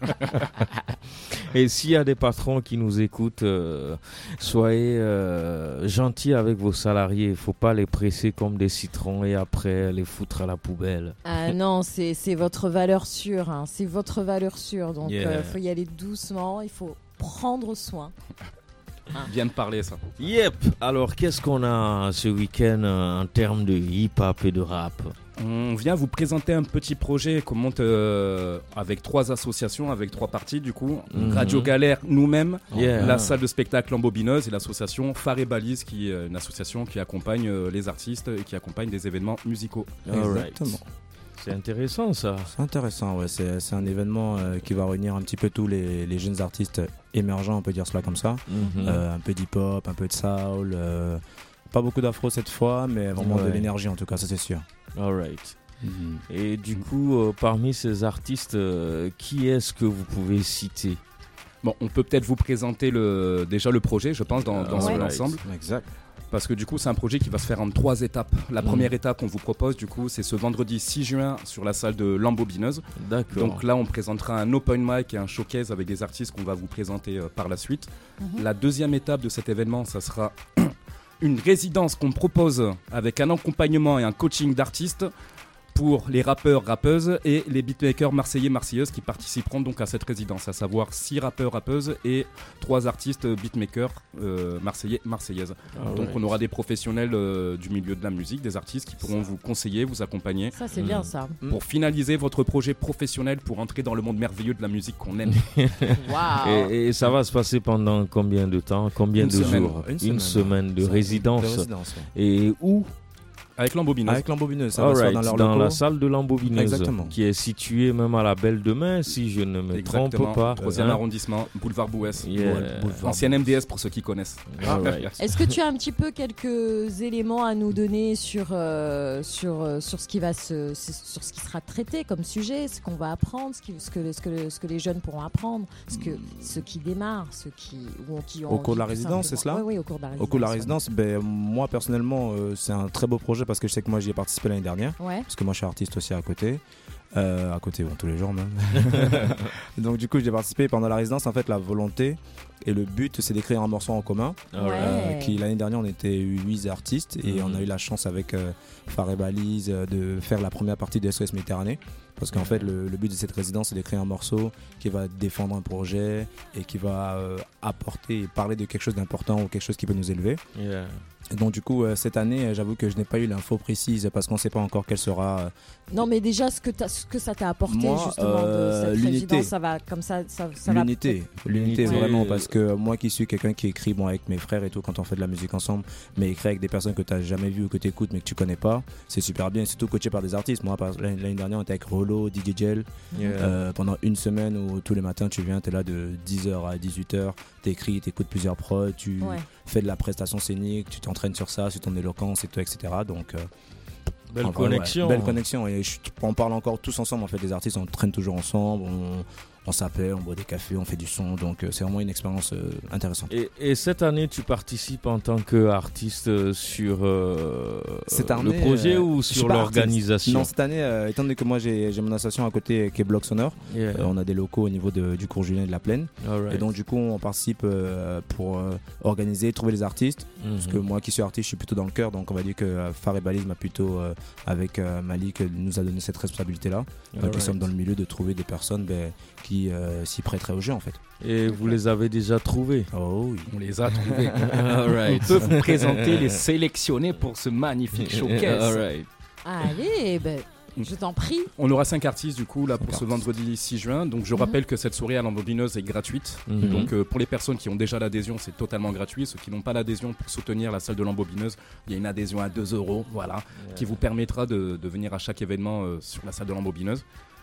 Et s'il y a des patrons qui nous écoutent, euh, soyez euh, gentils avec vos salariés. Il ne faut pas les presser comme des citrons et après les foutre à la poubelle. Ah non, c'est, c'est votre valeur sûre. Hein. C'est votre valeur sûre. Donc il yeah. euh, faut y aller doucement. Il faut prendre soin. Bien de parler ça. Yep. Alors qu'est-ce qu'on a ce week-end euh, en termes de hip-hop et de rap? On vient vous présenter un petit projet qu'on monte euh, avec trois associations, avec trois parties du coup. Mm-hmm. Radio Galère, nous-mêmes, yeah. la salle de spectacle Lambobineuse et l'association Phare et Balise, qui est une association qui accompagne euh, les artistes et qui accompagne des événements musicaux. Exactement. C'est intéressant ça. C'est intéressant, ouais. C'est, c'est un événement euh, qui va réunir un petit peu tous les, les jeunes artistes émergents, on peut dire cela comme ça. Mm-hmm. Euh, un peu d'hip-hop, un peu de soul. Euh, pas beaucoup d'afro cette fois, mais vraiment ouais. de l'énergie en tout cas, ça c'est sûr. Alright. Mm-hmm. Et du coup, euh, parmi ces artistes, euh, qui est-ce que vous pouvez citer? Bon, on peut peut-être vous présenter le, déjà le projet, je pense, dans, dans son ensemble. Exact. Parce que du coup, c'est un projet qui va se faire en trois étapes. La mmh. première étape qu'on vous propose, du coup, c'est ce vendredi six juin sur la salle de Lambobineuse. D'accord. Donc là, on présentera un open mic et un showcase avec des artistes qu'on va vous présenter euh, par la suite. Mmh. La deuxième étape de cet événement, ça sera une résidence qu'on propose avec un accompagnement et un coaching d'artistes pour les rappeurs, rappeuses et les beatmakers marseillais, marseilleuses qui participeront donc à cette résidence, à savoir six rappeurs, rappeuses et trois artistes beatmakers euh, marseillais, marseillaises. Ah donc ouais. on aura des professionnels euh, du milieu de la musique, des artistes qui pourront ça. vous conseiller, vous accompagner. Ça c'est mmh. bien ça. Pour finaliser votre projet professionnel pour entrer dans le monde merveilleux de la musique qu'on aime. Wow. Et, et ça va se passer pendant combien de temps, combien Une de semaine. jours? Une, Une semaine, semaine de ça, résidence. De résidence ouais. Et où? Avec Lambobineuse. Avec Lambobineuse, ça All va se faire right, dans leur dans locaux. la salle de Lambobineuse, Exactement. qui est située même à la Belle de Mai, si je ne me Exactement. trompe pas. troisième Hein? arrondissement, boulevard Bouès. Yeah. Ouais, boulevard Ancienne M D S pour ceux qui connaissent. All right. Est-ce que tu as un petit peu quelques éléments à nous donner sur, euh, sur, euh, sur, ce qui va se, sur ce qui sera traité comme sujet, ce qu'on va apprendre, ce, qui, ce, que, ce, que, ce que les jeunes pourront apprendre, ce que, ceux qui démarrent, ceux qui, ou qui ont Au cours de la envie, tout résidence, c'est simplement. cela? Oui, oui, au cours de la résidence. Au cours de la résidence, ben, moi personnellement, euh, c'est un très beau projet parce que je sais que moi j'y ai participé l'année dernière. Ouais. Parce que moi je suis artiste aussi à côté. Euh, à côté, bon, tous les jours même. Donc du coup, j'ai participé pendant la résidence. En fait, la volonté et le but, c'est d'écrire un morceau en commun. Ouais. Euh, qui l'année dernière, on était huit artistes et Mhm. on a eu la chance avec euh, Phare et Balise euh, de faire la première partie de S O S Méditerranée. Parce qu'en fait, le, le but de cette résidence, c'est d'écrire un morceau qui va défendre un projet et qui va euh, apporter et parler de quelque chose d'important ou quelque chose qui peut nous élever. Yeah. Et donc du coup, euh, cette année, euh, j'avoue que je n'ai pas eu l'info précise parce qu'on ne sait pas encore quelle sera. euh, Non, mais déjà, ce que, t'as- ce que ça t'a apporté, Moi, justement, euh, de cette l'unité. résidence, ça va comme ça, ça, ça va L'unité, l'unité Ouais. vraiment, parce que moi qui suis quelqu'un qui écrit bon, avec mes frères et tout quand on fait de la musique ensemble, mais écrire avec des personnes que tu n'as jamais vues ou que tu écoutes mais que tu connais pas, c'est super bien, surtout coaché par des artistes. Moi, par- l'année l'année dernière, on était avec Rollo, D J Gel, Yeah. euh, pendant une semaine où tous les matins tu viens, tu es là de dix heures à dix-huit heures, tu écris, tu écoutes plusieurs prods, tu Ouais. fais de la prestation scénique, tu t'entraînes sur ça, sur ton éloquence et tout, et cetera. Donc, euh, Belle en vrai, ouais, connexion. belle connexion. Et je- on parle encore tous ensemble. En fait, les artistes, on traîne toujours ensemble. On, on s'appelle, on boit des cafés, on fait du son. Donc, euh, c'est vraiment une expérience euh, intéressante. Et, et cette année, tu participes en tant qu'artiste euh, sur euh, Cette le année, projet euh, ou je suis sur pas artiste. l'organisation? Non, cette année, euh, étant donné que moi j'ai j'ai mon association à côté qui est Bloc Sonore, Yeah. euh, on a des locaux au niveau de- du cours Julien et de la Plaine. All right. Et donc, du coup, on participe euh, pour euh, organiser, trouver les artistes. Mhm. Parce que moi qui suis artiste, je suis plutôt dans le cœur. Donc, on va dire que euh, Phare et Balise m'a plutôt, euh, avec euh, Malik, euh, nous a donné cette responsabilité-là. Donc, All nous sommes right. dans le milieu de trouver des personnes ben, qui euh, s'y prêteraient au jeu en fait. Et vous les avez déjà trouvés? Oh oui. On les a trouvés. All right. On peut vous présenter les sélectionnés pour ce magnifique showcase. All right. Allez, ben, je t'en prie. On aura cinq artistes du coup là pour Cinq ce vendredi six juin. Donc je rappelle que cette soirée à Lambobineuse est gratuite. Mhm. Donc euh, pour les personnes qui ont déjà l'adhésion, c'est totalement gratuit. Ceux qui n'ont pas l'adhésion pour soutenir la salle de Lambobineuse, il y a une adhésion à deux euros, voilà, qui vous permettra de, de venir à chaque événement euh, sur la salle de Lambobineuse.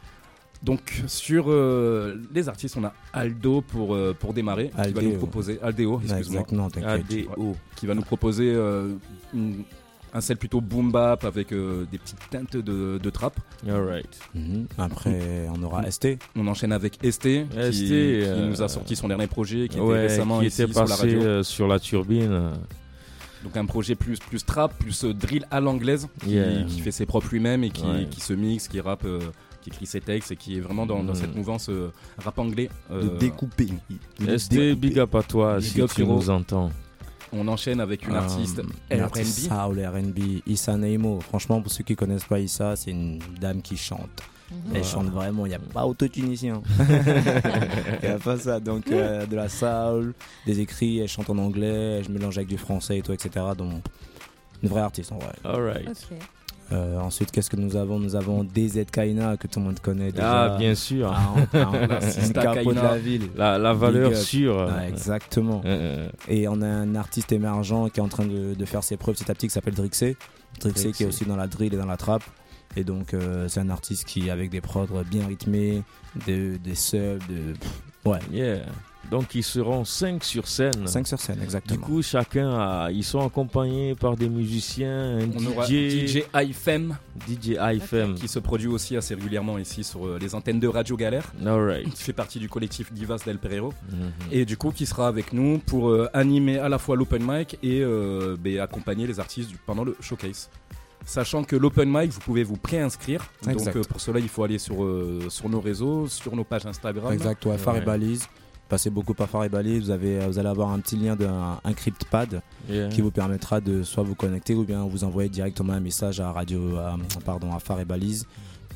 Donc sur euh, les artistes, on a Aldo pour, euh, pour démarrer, qui va Aldeo. nous proposer Aldeo, excuse-moi, Exactement, t'inquiète. A D O. qui va nous proposer euh, une- un style plutôt boom bap avec euh, des petites teintes de, de trap. All right. Mhm. Après, on aura S T. On enchaîne avec S T, qui, S T, qui euh, nous a sorti son dernier projet, qui était Ouais, récemment qui ici était sur la passé radio. euh, sur la turbine. Donc un projet plus, plus trap, plus euh, drill à l'anglaise, qui, Yeah. qui fait ses propres lui-même et qui, Ouais. qui se mixe, qui rappe, euh, qui écrit ses textes et qui est vraiment dans, dans Mm. cette mouvance euh, rap anglais. De euh, découper. De S T, big up à toi Big si up, tu frérot. nous entends. On enchaîne avec une Euh, artiste une R and artiste B. soul, R and B, Issa Neimo. Franchement, pour ceux qui connaissent pas Issa, c'est une dame qui chante. Mhm. Elle chante vraiment, il n'y a pas auto-tunisien. Il n'y a pas ça. Donc, euh, de la soul, des écrits, elle chante en anglais, je mélange avec du français et tout, et cetera. Donc, une vraie artiste en vrai. All right. Ok. Euh, ensuite, qu'est-ce que nous avons? Nous avons D Z Kaina, que tout le monde connaît déjà. Ah, bien sûr. Ah, un, un, La un Sista capot de Kaina. la ville. La, la valeur Big up. sûre. Ah, exactement. Euh, Et on a un artiste émergent qui est en train de, de faire ses preuves petit à petit qui s'appelle Drixé. Drixé qui Drixé. est aussi dans la drill et dans la trap. Et donc euh, c'est un artiste qui avec des prods bien rythmés, de- des subs, de... pff, ouais. yeah. Donc ils seront cinq sur scène. cinq sur scène, Du exactement. coup, chacun a, ils sont accompagnés par des musiciens, un On aura D J, D J I F M D J I F M. qui se produit aussi assez régulièrement ici sur euh, les antennes de Radio Galère. All right. Qui fait partie du collectif Divas del Pereiro. Mhm. Et du coup qui sera avec nous pour euh, animer à la fois l'open mic et euh, ben, accompagner les artistes du- pendant le showcase. Sachant que l'open mic, vous pouvez vous préinscrire. Donc Exact. euh, pour cela, il faut aller sur, euh, sur nos réseaux, sur nos pages Instagram. Exact, ouais, Phare et Ouais. Balise. Passez beaucoup par Phare et Balise, vous, avez, vous allez avoir un petit lien d'un un CryptPad Yeah. qui vous permettra de soit vous connecter ou bien vous envoyer directement un message à radio, à, pardon, à Phare et Balise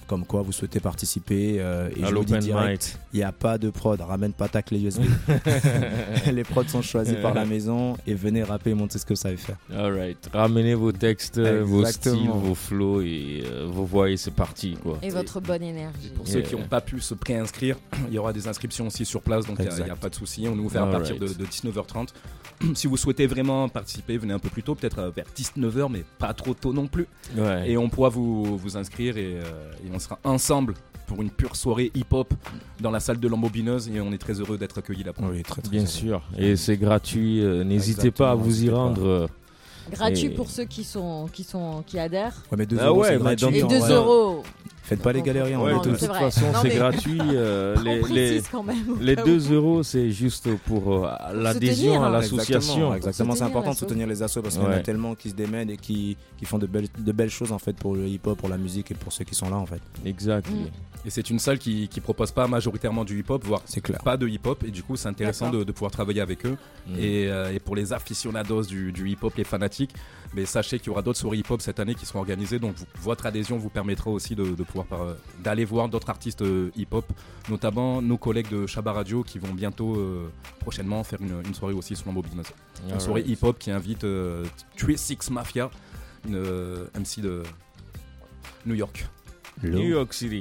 comme quoi vous souhaitez participer. Euh, et à je vous dis l'open direct, il n'y a pas de prod, ramène pas ta clé U S B. Les prods sont choisis par la maison et venez rapper et montrer ce que vous savez faire. Alright, ramenez vos textes, Exactement. vos styles, vos flows et euh, vos voix et c'est parti quoi. Et votre bonne énergie. Pour ceux qui n'ont pas pu se préinscrire, il y aura des inscriptions aussi sur place, donc il n'y a, a pas de souci. On est ouvert à partir de, de dix-neuf heures trente. Si vous souhaitez vraiment participer, venez un peu plus tôt, peut-être vers dix-neuf heures, mais pas trop tôt non plus. Ouais. Et on pourra vous, vous inscrire et, euh, et on sera ensemble pour une pure soirée hip-hop dans la salle de l'Ambobineuse et on est très heureux d'être accueillis là-bas. Oui, très, très Bien heureux. sûr, et c'est gratuit, euh, n'hésitez pas à vous y rendre. Euh, Gratuit et... pour ceux qui sont qui sont qui adhèrent. Ouais, mais deux ah euros, ouais, c'est mais gratuit. Et deux voilà. euros. Faites pas les galériens. Ouais, on de est toute c'est vrai. façon, Non, c'est mais- gratuit. euh, On les, les, précise quand même, au les cas où. deux euros, c'est juste pour euh, l'adhésion soutenir, à hein. l'association. Exactement, exactement. c'est soutenir important de l'asso. soutenir les assos parce qu'il y en Ouais. a tellement qui se démènent et qui, qui font de belles, de belles choses en fait pour le hip-hop, pour la musique et pour ceux qui sont là en fait. Exact. Mm. Et c'est une salle qui, qui propose pas majoritairement du hip-hop, voire C'est clair. pas de hip-hop. Et du coup, c'est intéressant de, de pouvoir travailler avec eux. Mm. Et, euh, et pour les aficionados du, du hip-hop, les fanatiques, mais sachez qu'il y aura d'autres soirées hip-hop cette année qui seront organisées. Donc vous- votre adhésion vous permettra aussi de, de pouvoir par- d'aller voir d'autres artistes euh, hip-hop, notamment nos collègues de Shabba Radio qui vont bientôt, euh, prochainement, faire une, une soirée aussi sur l'Ambobineuse. Une Alright. soirée hip-hop qui invite euh, Three Six Mafia, une euh, M C de New York. New York City.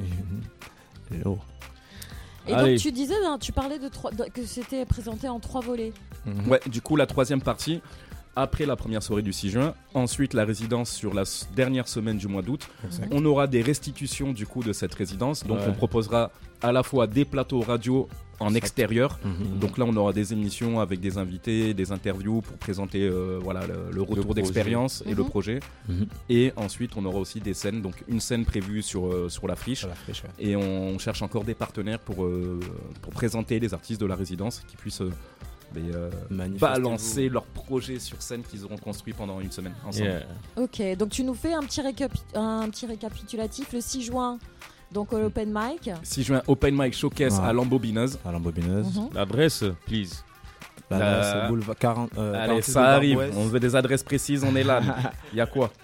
Hello. Et Allez. donc tu disais, hein, tu parlais de trois, de- que c'était présenté en trois volets. Ouais, du coup, la troisième partie, après la première soirée du six juin, ensuite la résidence sur la s- dernière semaine du mois d'août. Exact. On aura des restitutions du coup de cette résidence. Donc Ouais. on proposera à la fois des plateaux radio en extérieur. Mhm. Donc là, on aura des émissions avec des invités, des interviews pour présenter euh, voilà, le, le retour projet. d'expérience et Mhm. le projet. Mhm. Et ensuite, on aura aussi des scènes. Donc une scène prévue sur, euh, sur la friche. Sur la friche, ouais. Et on cherche encore des partenaires pour, euh, pour présenter les artistes de la résidence qui puissent euh, mais, euh, Manifestez-vous. balancer leurs projets sur scène qu'ils auront construit pendant une semaine ensemble. Yeah. Ok, donc tu nous fais un petit, récapi- un petit récapitulatif le six juin, donc à l'open mic. six juin, Open Mic Showcase Ah. à l'Ambobineuse. À l'Ambobineuse. Mhm. L'adresse, please. Là, Euh, là, c'est boulevard quarante. euh, Allez, quarante-six ça boulevard arrive. Ouest. On veut des adresses précises, on est là. Il y a quoi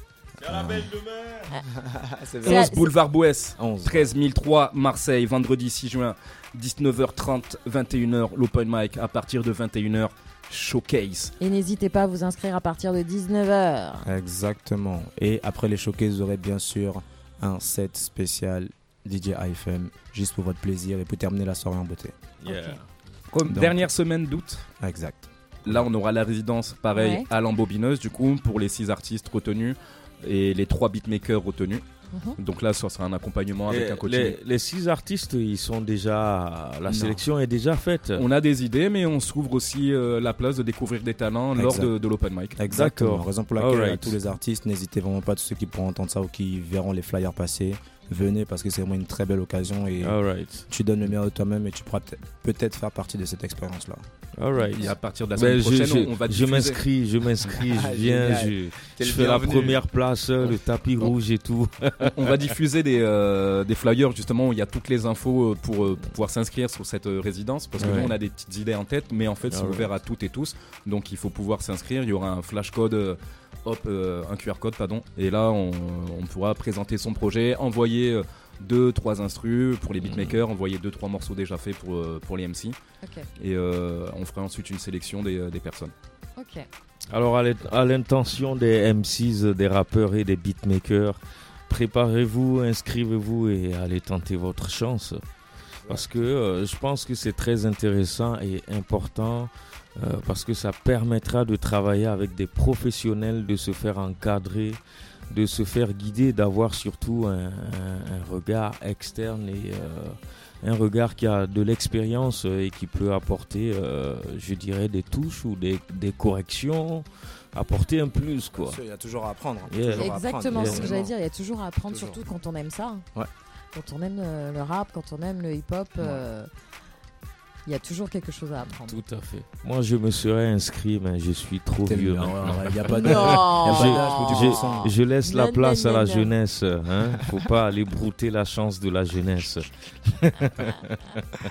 C'est C'est- onze boulevard Bouès, onze. treize mille trois Marseille, vendredi six juin, dix-neuf heures trente, vingt et une heures, l'open mic à partir de vingt et une heures, showcase. Et n'hésitez pas à vous inscrire à partir de dix-neuf heures. Exactement. Et après les showcases, vous aurez bien sûr un set spécial D J A F M, juste pour votre plaisir et pour terminer la soirée en beauté. Yeah. Comme Donc- dernière semaine d'août, Exact. là on aura la résidence pareil Ouais. à l'Ambobineuse du coup pour les six artistes retenus et les trois beatmakers retenus. Mhm. Donc là ça sera un accompagnement avec Et un coaching. les, les six artistes, ils sont déjà. La Non. sélection est déjà faite. On a des idées mais on s'ouvre aussi euh, la place de découvrir des talents lors Exact. de, de l'open mic. Exactement. D'accord. Raison pour laquelle Alright. à tous les artistes, n'hésitez vraiment pas, tous ceux qui pourront entendre ça ou qui verront les flyers passer, venez parce que c'est vraiment une très belle occasion et Alright. tu donnes le meilleur de toi-même et tu pourras peut- peut-être faire partie de cette expérience-là. Alright. Et à partir de la Ben, semaine je, prochaine je- on va je diffuser. m'inscris, je m'inscris, Ah, je viens, génial. je, T'es je le fais la bienvenu. première place, le tapis rouge et tout. On va diffuser des, euh, des flyers justement où il y a toutes les infos euh, pour, euh, pour pouvoir s'inscrire sur cette euh, résidence parce que Ouais. nous on a des petites idées en tête mais en fait c'est Ah ouais. ouvert à toutes et tous donc il faut pouvoir s'inscrire. Il y aura un flash code, euh, hop, euh, un Q R code pardon et là on, on pourra présenter son projet, envoyer euh, deux trois instrus pour les beatmakers, envoyer deux trois morceaux déjà faits pour, euh, pour les M C Ok. et euh, on fera ensuite une sélection des, euh, des personnes. Ok. Alors, à l'in- à l'intention des M Cs, des rappeurs et des beatmakers, préparez-vous, inscrivez-vous et allez tenter votre chance. Parce que euh, je pense que c'est très intéressant et important euh, parce que ça permettra de travailler avec des professionnels, de se faire encadrer, de se faire guider, d'avoir surtout un, un- un regard externe et euh, un regard qui a de l'expérience et qui peut apporter, euh, je dirais, des touches ou des, des corrections, apporter un plus, quoi. Il y a toujours à apprendre. Yeah. Toujours à Exactement apprendre. ce que j'allais dire, il y a toujours à apprendre, Toujours. surtout quand on aime ça. Ouais. Quand on aime euh, le rap, quand on aime le hip-hop, euh, il y a toujours quelque chose à apprendre. Tout à fait. Moi, je me serais inscrit, mais je suis trop T'es vieux bien, maintenant. ouais, y a pas Non. d'âge. Y a pas d'âge pour du Je- bon sang. je, je laisse la Non, place non, à la non, non. jeunesse. Hein. Faut pas aller brouter la chance de la jeunesse.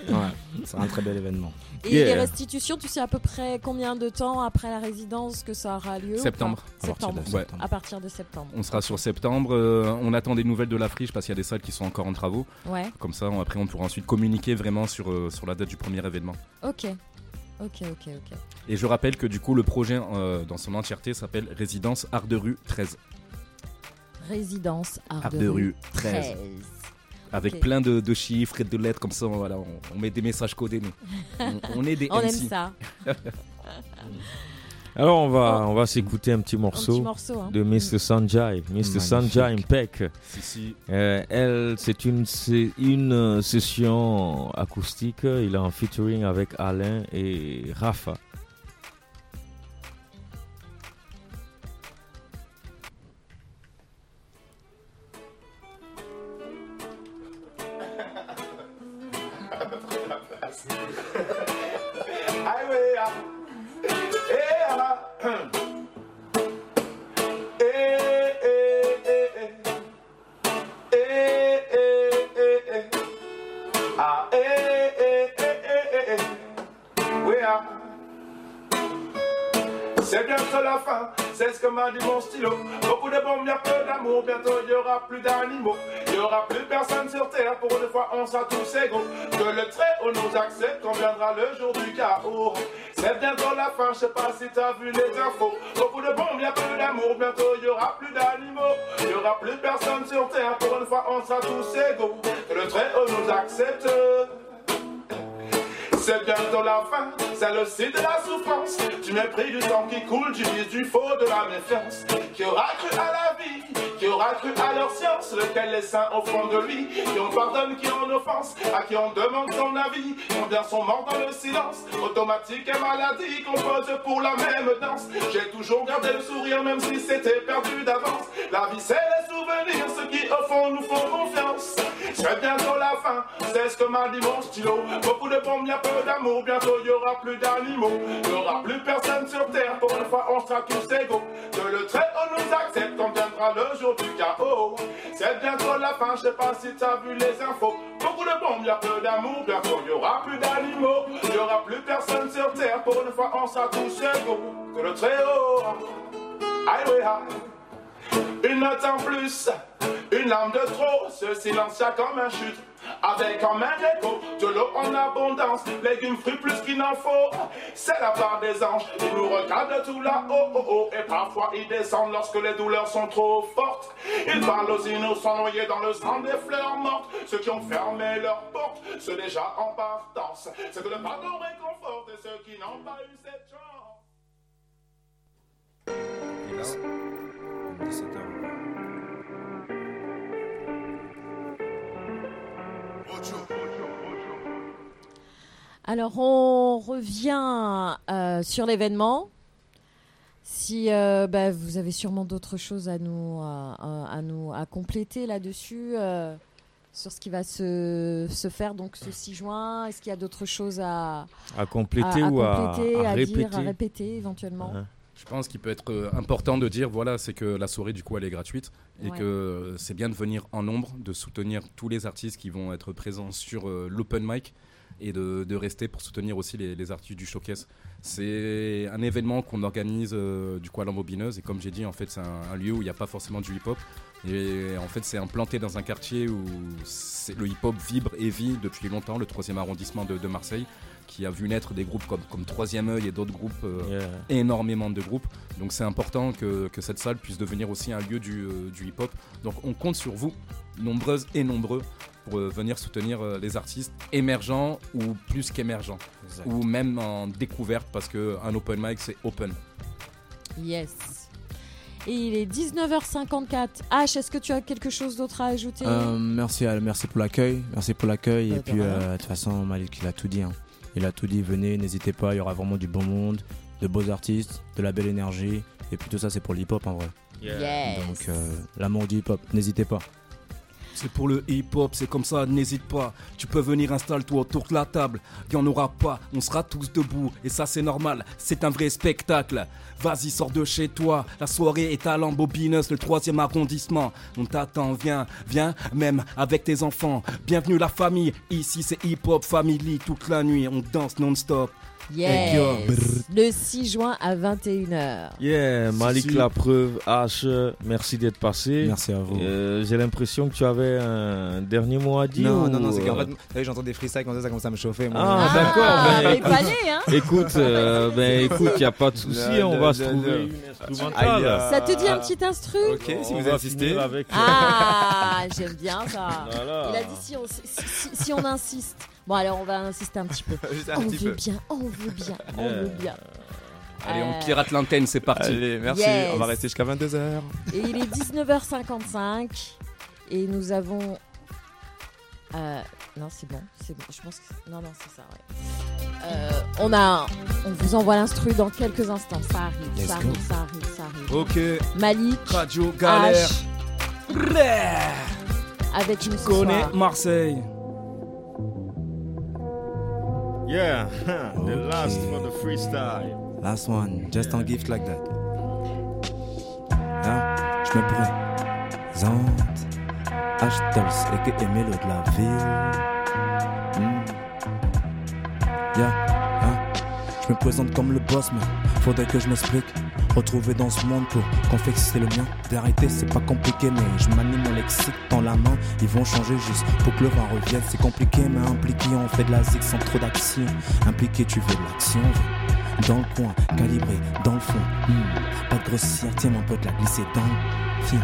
Ouais, c'est un très bel événement. Et yeah. les restitutions, tu sais à peu près combien de temps après la résidence que ça aura lieu? Septembre. À septembre. Partir de, ouais. À partir de septembre. On sera sur septembre. Euh, on attend des nouvelles de la friche parce qu'il y a des salles qui sont encore en travaux. Ouais. Comme ça, on, après, on pourra ensuite communiquer vraiment sur, euh, sur la date du premier événement. Ok. Ok, ok, ok. Et je rappelle que du coup, le projet euh, dans son entièreté s'appelle Résidence Art de Rue treize. Résidence Art, Art de, de Rue Rue treize. treize. Avec okay. plein de, de chiffres et de lettres comme ça, voilà, on, on met des messages codés, nous. On, on est des on M C. aime ça. Alors on va, oh. on va s'écouter un petit morceau, un petit morceau hein. de mister Sanjay, mister Sanjay Peck. Si, si. Euh, elle, c'est une, c'est une session acoustique. Il est en featuring avec Alain et Rafa. C'est bientôt la fin, c'est ce que m'a dit mon stylo. Beaucoup de bombes, y'a peu d'amour, bientôt il y aura plus d'animaux. Il y aura plus personne sur terre, pour une fois on sera tous égaux. Que le Très-Haut nous accepte, quand viendra le jour du chaos. C'est bientôt la fin, je sais pas si t'as vu les infos. Beaucoup de bombes, y'a peu d'amour, bientôt il y aura plus d'animaux. Il y aura plus personne sur terre, pour une fois on sera tous égaux. Que le Très-Haut nous accepte. C'est bientôt la fin, c'est le site de la souffrance. Du mépris du temps qui coule, du vice, du faux, de la méfiance. Qui aura cru à la vie, qui aura cru à leur science, lequel les saints au fond de lui, qui on pardonne, qui on offense, à qui on demande son avis, combien sont morts dans le silence, automatique et maladie, qu'on pose pour la même danse. J'ai toujours gardé le sourire, même si c'était perdu d'avance. La vie c'est les souvenirs, ceux qui au fond nous font confiance. C'est bientôt la fin, c'est ce que m'a dit mon stylo. Beaucoup de bombes, y'a peu d'amour, bientôt il y aura plus d'animaux. Il y aura plus personne sur terre, pour une fois on sera tous égaux. Que le Très-Haut nous accepte, quand viendra le jour du chaos. C'est bientôt la fin, je sais pas si t'as vu les infos. Beaucoup de bombes, y'a peu d'amour, bientôt il y aura plus d'animaux. Il y aura plus personne sur terre, pour une fois on sera tous égaux. Que le Très-Haut, aïe ouais aïe. Une note en plus, une lame de trop, ce silence y'a comme un chute. Avec en main l'écho, de l'eau en abondance, légumes, fruits plus qu'il n'en faut. C'est la part des anges, ils nous regardent tout là-haut, oh, oh, et parfois ils descendent lorsque les douleurs sont trop fortes. Ils parlent aux innocents noyés dans le sang des fleurs mortes, ceux qui ont fermé leurs portes, ceux déjà en partance, ceux que le pardon réconforte et ceux qui n'ont pas eu cette chance. Et là, dix-sept heures. Alors on revient euh, sur l'événement. Si euh, bah, vous avez sûrement d'autres choses à nous à, à nous à compléter là-dessus euh, sur ce qui va se, se faire donc ce six juin. Est-ce qu'il y a d'autres choses à à compléter à, à ou compléter, à, à, à répéter dire, à répéter éventuellement? Uh-huh. Je pense qu'il peut être important de dire, voilà, c'est que la soirée, du coup, elle est gratuite et ouais. que c'est bien de venir en nombre, de soutenir tous les artistes qui vont être présents sur euh, l'open mic et de, de rester pour soutenir aussi les, les artistes du showcase. C'est un événement qu'on organise euh, du coup à l'Ambobineuse et comme j'ai dit, en fait, c'est un, un lieu où il n'y a pas forcément du hip-hop et en fait, c'est implanté dans un quartier où le hip-hop vibre et vit depuis longtemps, le troisième arrondissement de, de Marseille, qui a vu naître des groupes comme, comme Troisième Œil et d'autres groupes, euh, yeah. énormément de groupes. Donc c'est important que, que cette salle puisse devenir aussi un lieu du, euh, du hip-hop. Donc on compte sur vous, nombreuses et nombreux, pour euh, venir soutenir euh, les artistes émergents ou plus qu'émergents. Exact. Ou même en découverte, parce qu'un open mic, c'est open. Yes. Et il est dix-neuf heures cinquante-quatre. H, est-ce que tu as quelque chose d'autre à ajouter? euh, Merci, merci pour l'accueil. Merci pour l'accueil. Bah, et puis, euh, de toute façon, Malik, il a tout dit. Hein. Il a tout dit, venez, n'hésitez pas, il y aura vraiment du bon monde, de beaux artistes, de la belle énergie. Et puis tout ça, c'est pour le hip-hop en vrai. Yeah. Yes. Donc, euh, l'amour du hip-hop, n'hésitez pas. C'est pour le hip-hop, c'est comme ça, n'hésite pas. Tu peux venir, installe-toi autour de la table. Il n'y en aura pas, on sera tous debout. Et ça c'est normal, c'est un vrai spectacle. Vas-y, sors de chez toi, la soirée est à Lambobineuse, le troisième arrondissement. On t'attend, viens, viens, même avec tes enfants. Bienvenue la famille, ici c'est hip-hop family. Toute la nuit, on danse non-stop. Yes. Le six juin à vingt et une heures. Yeah, Malik si, si. La preuve, H, merci d'être passé. Merci à vous. Euh, j'ai l'impression que tu avais un dernier mot à dire. Non, ou... non, non, c'est qu'en fait, j'entends des freestyles comme ça, ça commence à me chauffer. Moi. Ah, ah, d'accord. Ben, écoute, palais, hein. écoute, euh, ben, écoute, il n'y a pas de souci, on va se trouver une instrumentale. Ah, ça te dit un petit instru? Ok, si vous insistez. Avec, ah, j'aime bien ça. Voilà. Il a dit si on, si, si, si on insiste. Bon, alors on va insister un petit peu. un on petit veut peu. bien, on veut bien, on Yeah. veut bien. Allez, Euh, on pirate l'antenne, c'est parti. Allez, merci. Yes. On va rester jusqu'à vingt-deux heures. Et il est dix-neuf heures cinquante-cinq et nous avons. Euh, non, c'est bon, c'est bon. Je pense que non, non, c'est ça. Ouais. Euh, on a, on vous envoie l'instru dans quelques instants. Ça arrive, Let's ça go. arrive, ça arrive, ça arrive. Ok. Malik, Radio Galère. H, avec nous ce Connais soir. Marseille. Yeah, the Okay. last for the freestyle. Last one, just Yeah. a gift like that. Là, je me présente. H-Tols, et que Mélo de la ville. Mm. Yeah, hein. Je me présente comme le boss, man. Faudrait que je m'explique. Retrouver dans ce monde pour qu'on fait que c'est le mien. Vérité, c'est pas compliqué, mais je manie mon lexique dans la main. Ils vont changer juste pour que le vin revienne. C'est compliqué, mais impliqué, on fait de la zig sans trop d'action. Impliqué, tu veux de l'action. Dans le coin, calibré, dans le fond. Hmm. Pas de grossir, tiens mon pote, la glisser dans le fil.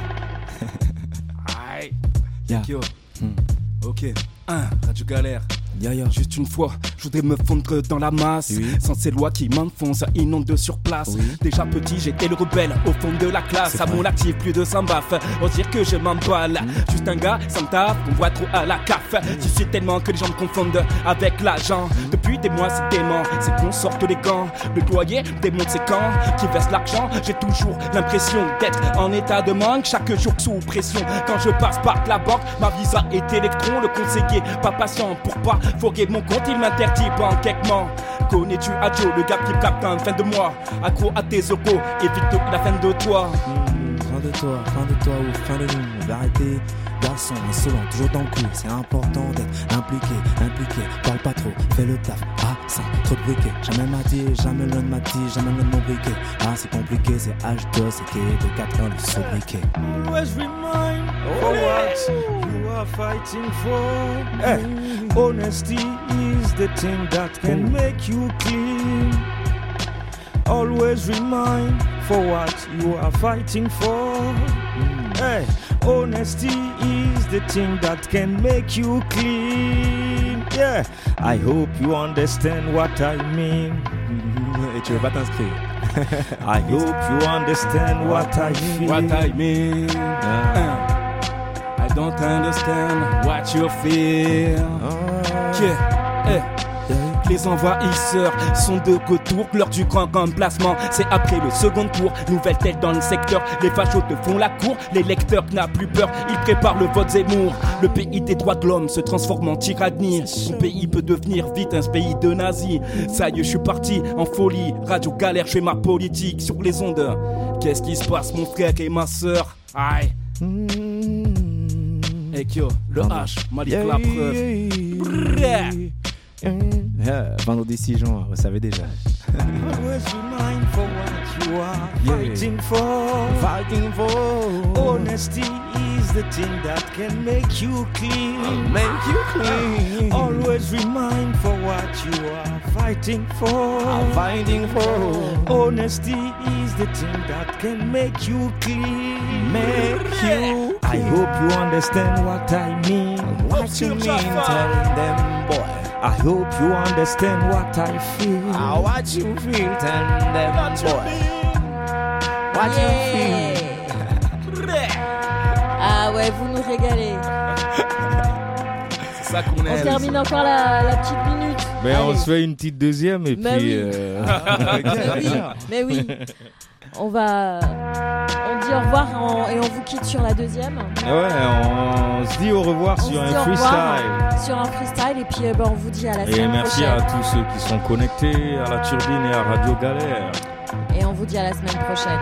Aïe. Yeah. Yo. Hmm. Ok. Un, Radio Galère. Yeah, yeah. Juste une fois, je voudrais me fondre dans la masse. Oui. Sans ces lois qui m'enfoncent, inondent sur place. Oui. Déjà petit, j'étais le rebelle au fond de la classe. C'est À vrai. mon actif, plus de cent baffes. On dire que je m'emballe. Mm. Juste un gars, sans taf, on voit trop à la caf. Tu sais tellement que les gens me confondent avec l'agent. Depuis des mois, c'est dément. C'est qu'on sorte les gants. Le loyer démonte ses camps. Qui verse l'argent, j'ai toujours l'impression d'être en état de manque. Chaque jour sous pression. Quand je passe par la banque, ma visa est électron. Le conseiller, pas patient pour pas fourguer mon compte. Il m'interdit banquement. Connais-tu Adjo, le gars qui me capte en fin de mois? Accro à tes euros, évite la fin de toi. Mmh, fin de toi, fin de toi ou fin de nous. Vérité, garçon, insolent, toujours dans le coup. C'est important d'être impliqué, impliqué. Parle pas trop, fais le taf. Ah, sans trop de briquet. Jamais m'a dit, jamais l'un m'a dit, jamais l'un mon briquet. Ah, c'est compliqué, c'est H deux, c'est qui de quatre ans, le sobriquet. Always remind for what you are fighting for. Eh, honesty is the thing that can make you clean. Always remind for what you are fighting for. Hey, honesty is the thing that can make you clean. Yeah, I hope you understand what I mean. Et tu veux pas t'inscrire? I hope you understand what I feel. What I mean. Yeah. I don't understand what you feel. Yeah. Eh. Les envahisseurs sont de retour. L'heure du grand remplacement, c'est après le second tour. Nouvelle tête dans le secteur, les fachos te font la cour. Les lecteurs n'ont plus peur, ils préparent le vote Zemmour. Le pays des droits de l'homme se transforme en tyrannie. Son pays peut devenir vite un pays de nazis. Ça y est, je suis parti en folie. Radio Galère, je fais ma politique sur les ondes. Qu'est-ce qui se passe, mon frère et ma sœur? Aïe. Hey yo, le H, Malik la preuve. Yeah, vendredi six juin, vous savez déjà. Always remind for what you are Yeah. fighting for. Fighting for. Honesty is the thing that can make you clean. Make you clean. Always remind for what you are fighting for. Fighting for. Honesty is the thing that can make you clean. Make you I hope you understand what I mean. What you mean? Tell them, boy. I hope you understand what I feel. Ah, what you feel? Tell them, boy. What Yeah. you feel? Ah ouais, vous nous régalez. C'est ça qu'on aime. On termine encore la, la petite minute. Mais on Allez. se fait une petite deuxième et Mais puis. oui. euh, Mais oui, mais oui. On va, on dit au revoir on- et on vous quitte sur la deuxième. Ouais, on se dit au revoir On sur se dit un au revoir, freestyle. Sur un freestyle et puis euh, ben, on vous dit à la Et semaine merci prochaine. à tous ceux qui sont connectés à la Turbine et à Radio Galère. Et on vous dit à la semaine prochaine.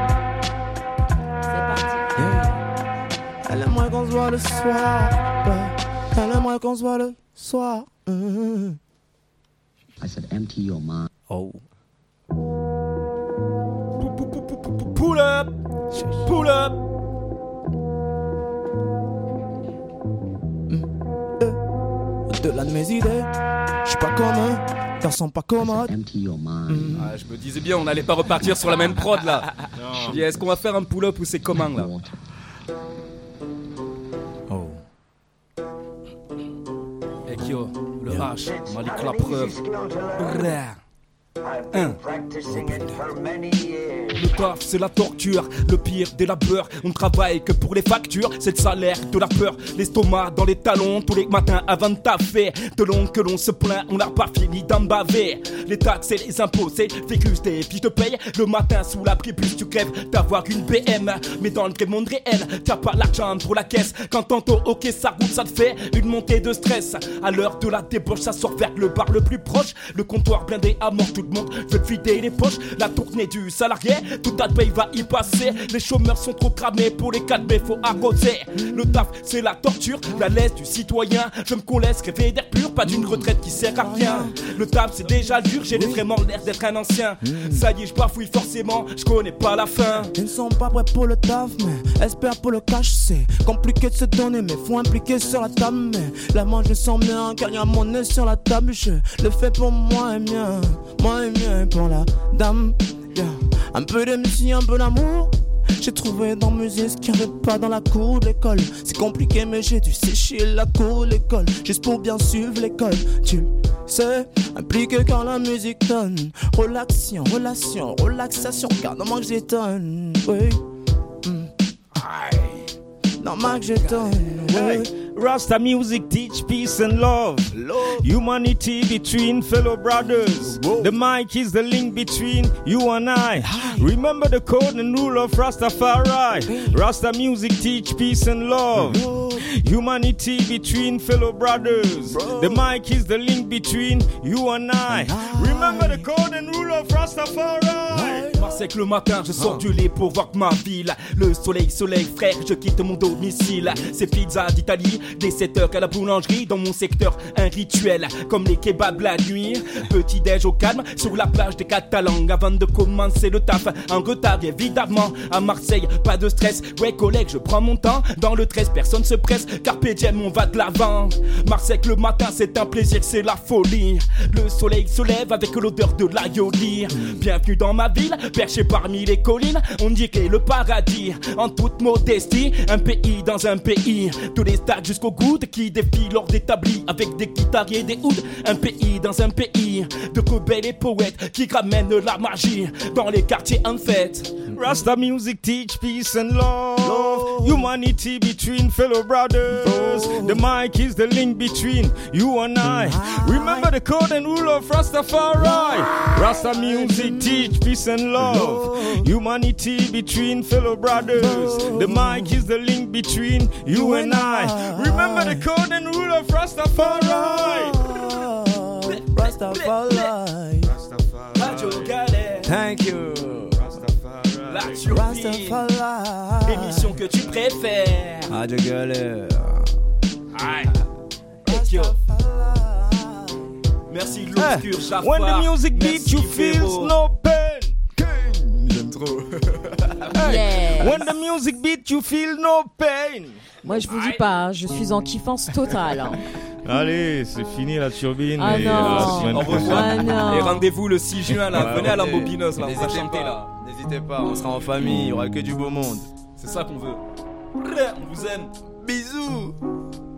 C'est parti. Elle aimerait qu'on se voit le soir. Ouais. Elle aimerait qu'on se voit le soir. Mm-hmm. I said, empty your mind. Oh. Pull up, pull up. Au-delà de mes idées, je suis pas commun, garçon pas commode. Empty your mind. Ah, je me disais bien, on n'allait pas repartir sur la même prod là. Je dis, est-ce qu'on va faire un pull-up ou c'est comment là? Oh. Et Kyo, le H, Malik la preuve. Brrr. Un. Le taf c'est la torture, le pire des labeurs. On ne travaille que pour les factures, c'est le salaire de la peur. L'estomac dans les talons tous les matins avant de taffer. De long que l'on se plaint, on n'a pas fini d'en baver. Les taxes et les impôts, c'est vécu des fiches de paye. Le matin sous la plus tu crèves d'avoir une B M. Mais dans le vrai monde réel, t'as pas l'argent pour la caisse. Quand tantôt ok ça roule, ça te fait une montée de stress. À l'heure de la débauche, ça sort vers le bar le plus proche. Le comptoir blindé à mort, tout le monde veut te vider les poches. La tournée du salarié, toute ta paye va y passer. Les chômeurs sont trop cramés pour les calmer, faut arroser. Le taf c'est la torture, la laisse du citoyen. Je me qu'on laisse rêver d'air pur, pas d'une retraite qui sert à rien. Le taf c'est déjà dur, j'ai vraiment l'air d'être un ancien. Ça y est, je bafouille forcément, je connais pas la fin. Ils ne sont pas prêts pour le taf, mais espèrent pour le cash. C'est compliqué de se donner, mais faut impliquer sur la table. Mais la main je sens bien, car y a mon nez sur la table. Je le fais pour moi et mien, moi et mien pour la dame. Yeah. Un peu de musique, un peu d'amour. J'ai trouvé dans musique ce qu'il n'y avait pas dans la cour de l'école. C'est compliqué mais j'ai dû sécher la cour de l'école juste pour bien suivre l'école. Tu sais, impliqué quand la musique donne. Relaxation, relation, relaxation, car dans moi que j'étonne. Oui. Mm. Dans moi que j'étonne. Oui. Rasta music teach peace and love. love. Humanity between fellow brothers. Whoa. The mic is the link between you and I. Hi. Remember the code and rule of Rastafari. Hey. Rasta music teach peace and love. Whoa. Humanity between fellow brothers. Bro. The mic is the link between you and I. And I. Remember the code and rule of Rastafari. Hey. Marseille le matin, je sors oh. du lit pour voir ma ville. Le soleil, soleil, frère, je quitte mon domicile. C'est pizza d'Italie, des sept heures à la boulangerie. Dans mon secteur, un rituel, comme les kebabs la nuit. Petit déj au calme, sur la plage des Catalans. Avant de commencer le taf, en retard évidemment. À Marseille, pas de stress, ouais collègue, je prends mon temps. Dans le treize, personne se presse, carpe diem, on va de l'avant. Marseille le matin, c'est un plaisir, c'est la folie. Le soleil se lève avec l'odeur de l'aïoli. Bienvenue dans ma ville, perché parmi les collines, on dit qu'est le paradis. En toute modestie, un pays dans un pays. Tous les stades jusqu'au gouttes qui défilent lors d'établis avec des guitares et des hoods. Un pays dans un pays de rebelles et poètes qui ramènent la magie dans les quartiers en fête. Rasta music teach peace and love. love. Humanity between fellow brothers. Love. The mic is the link between you and I. Remember the code and rule of Rastafari. Rasta music teach peace and love. Love. Humanity between fellow brothers. Love. The mic is the link between you, you and I. I. Remember the code and rule of Rastafari. Rastafari. Rastafari. Thank you. La Rastafari. L'émission que tu préfères. Radio Galère. Aïe. Merci l'obscur Jafar. When the music beats you feel no pain. J'aime trop. Yes. When the music beats you feel no pain. Moi je vous dis pas, hein, je suis en kiffance totale. Hein. Allez, c'est fini la turbine. Ah et non. la semaine Ah non. Et rendez-vous le six juin là, ouais, venez à la okay. Bobinos là, on va chanter pas, là. N'hésitez pas, on sera en famille, il y aura que du beau monde. C'est ça qu'on veut. On vous aime. Bisous.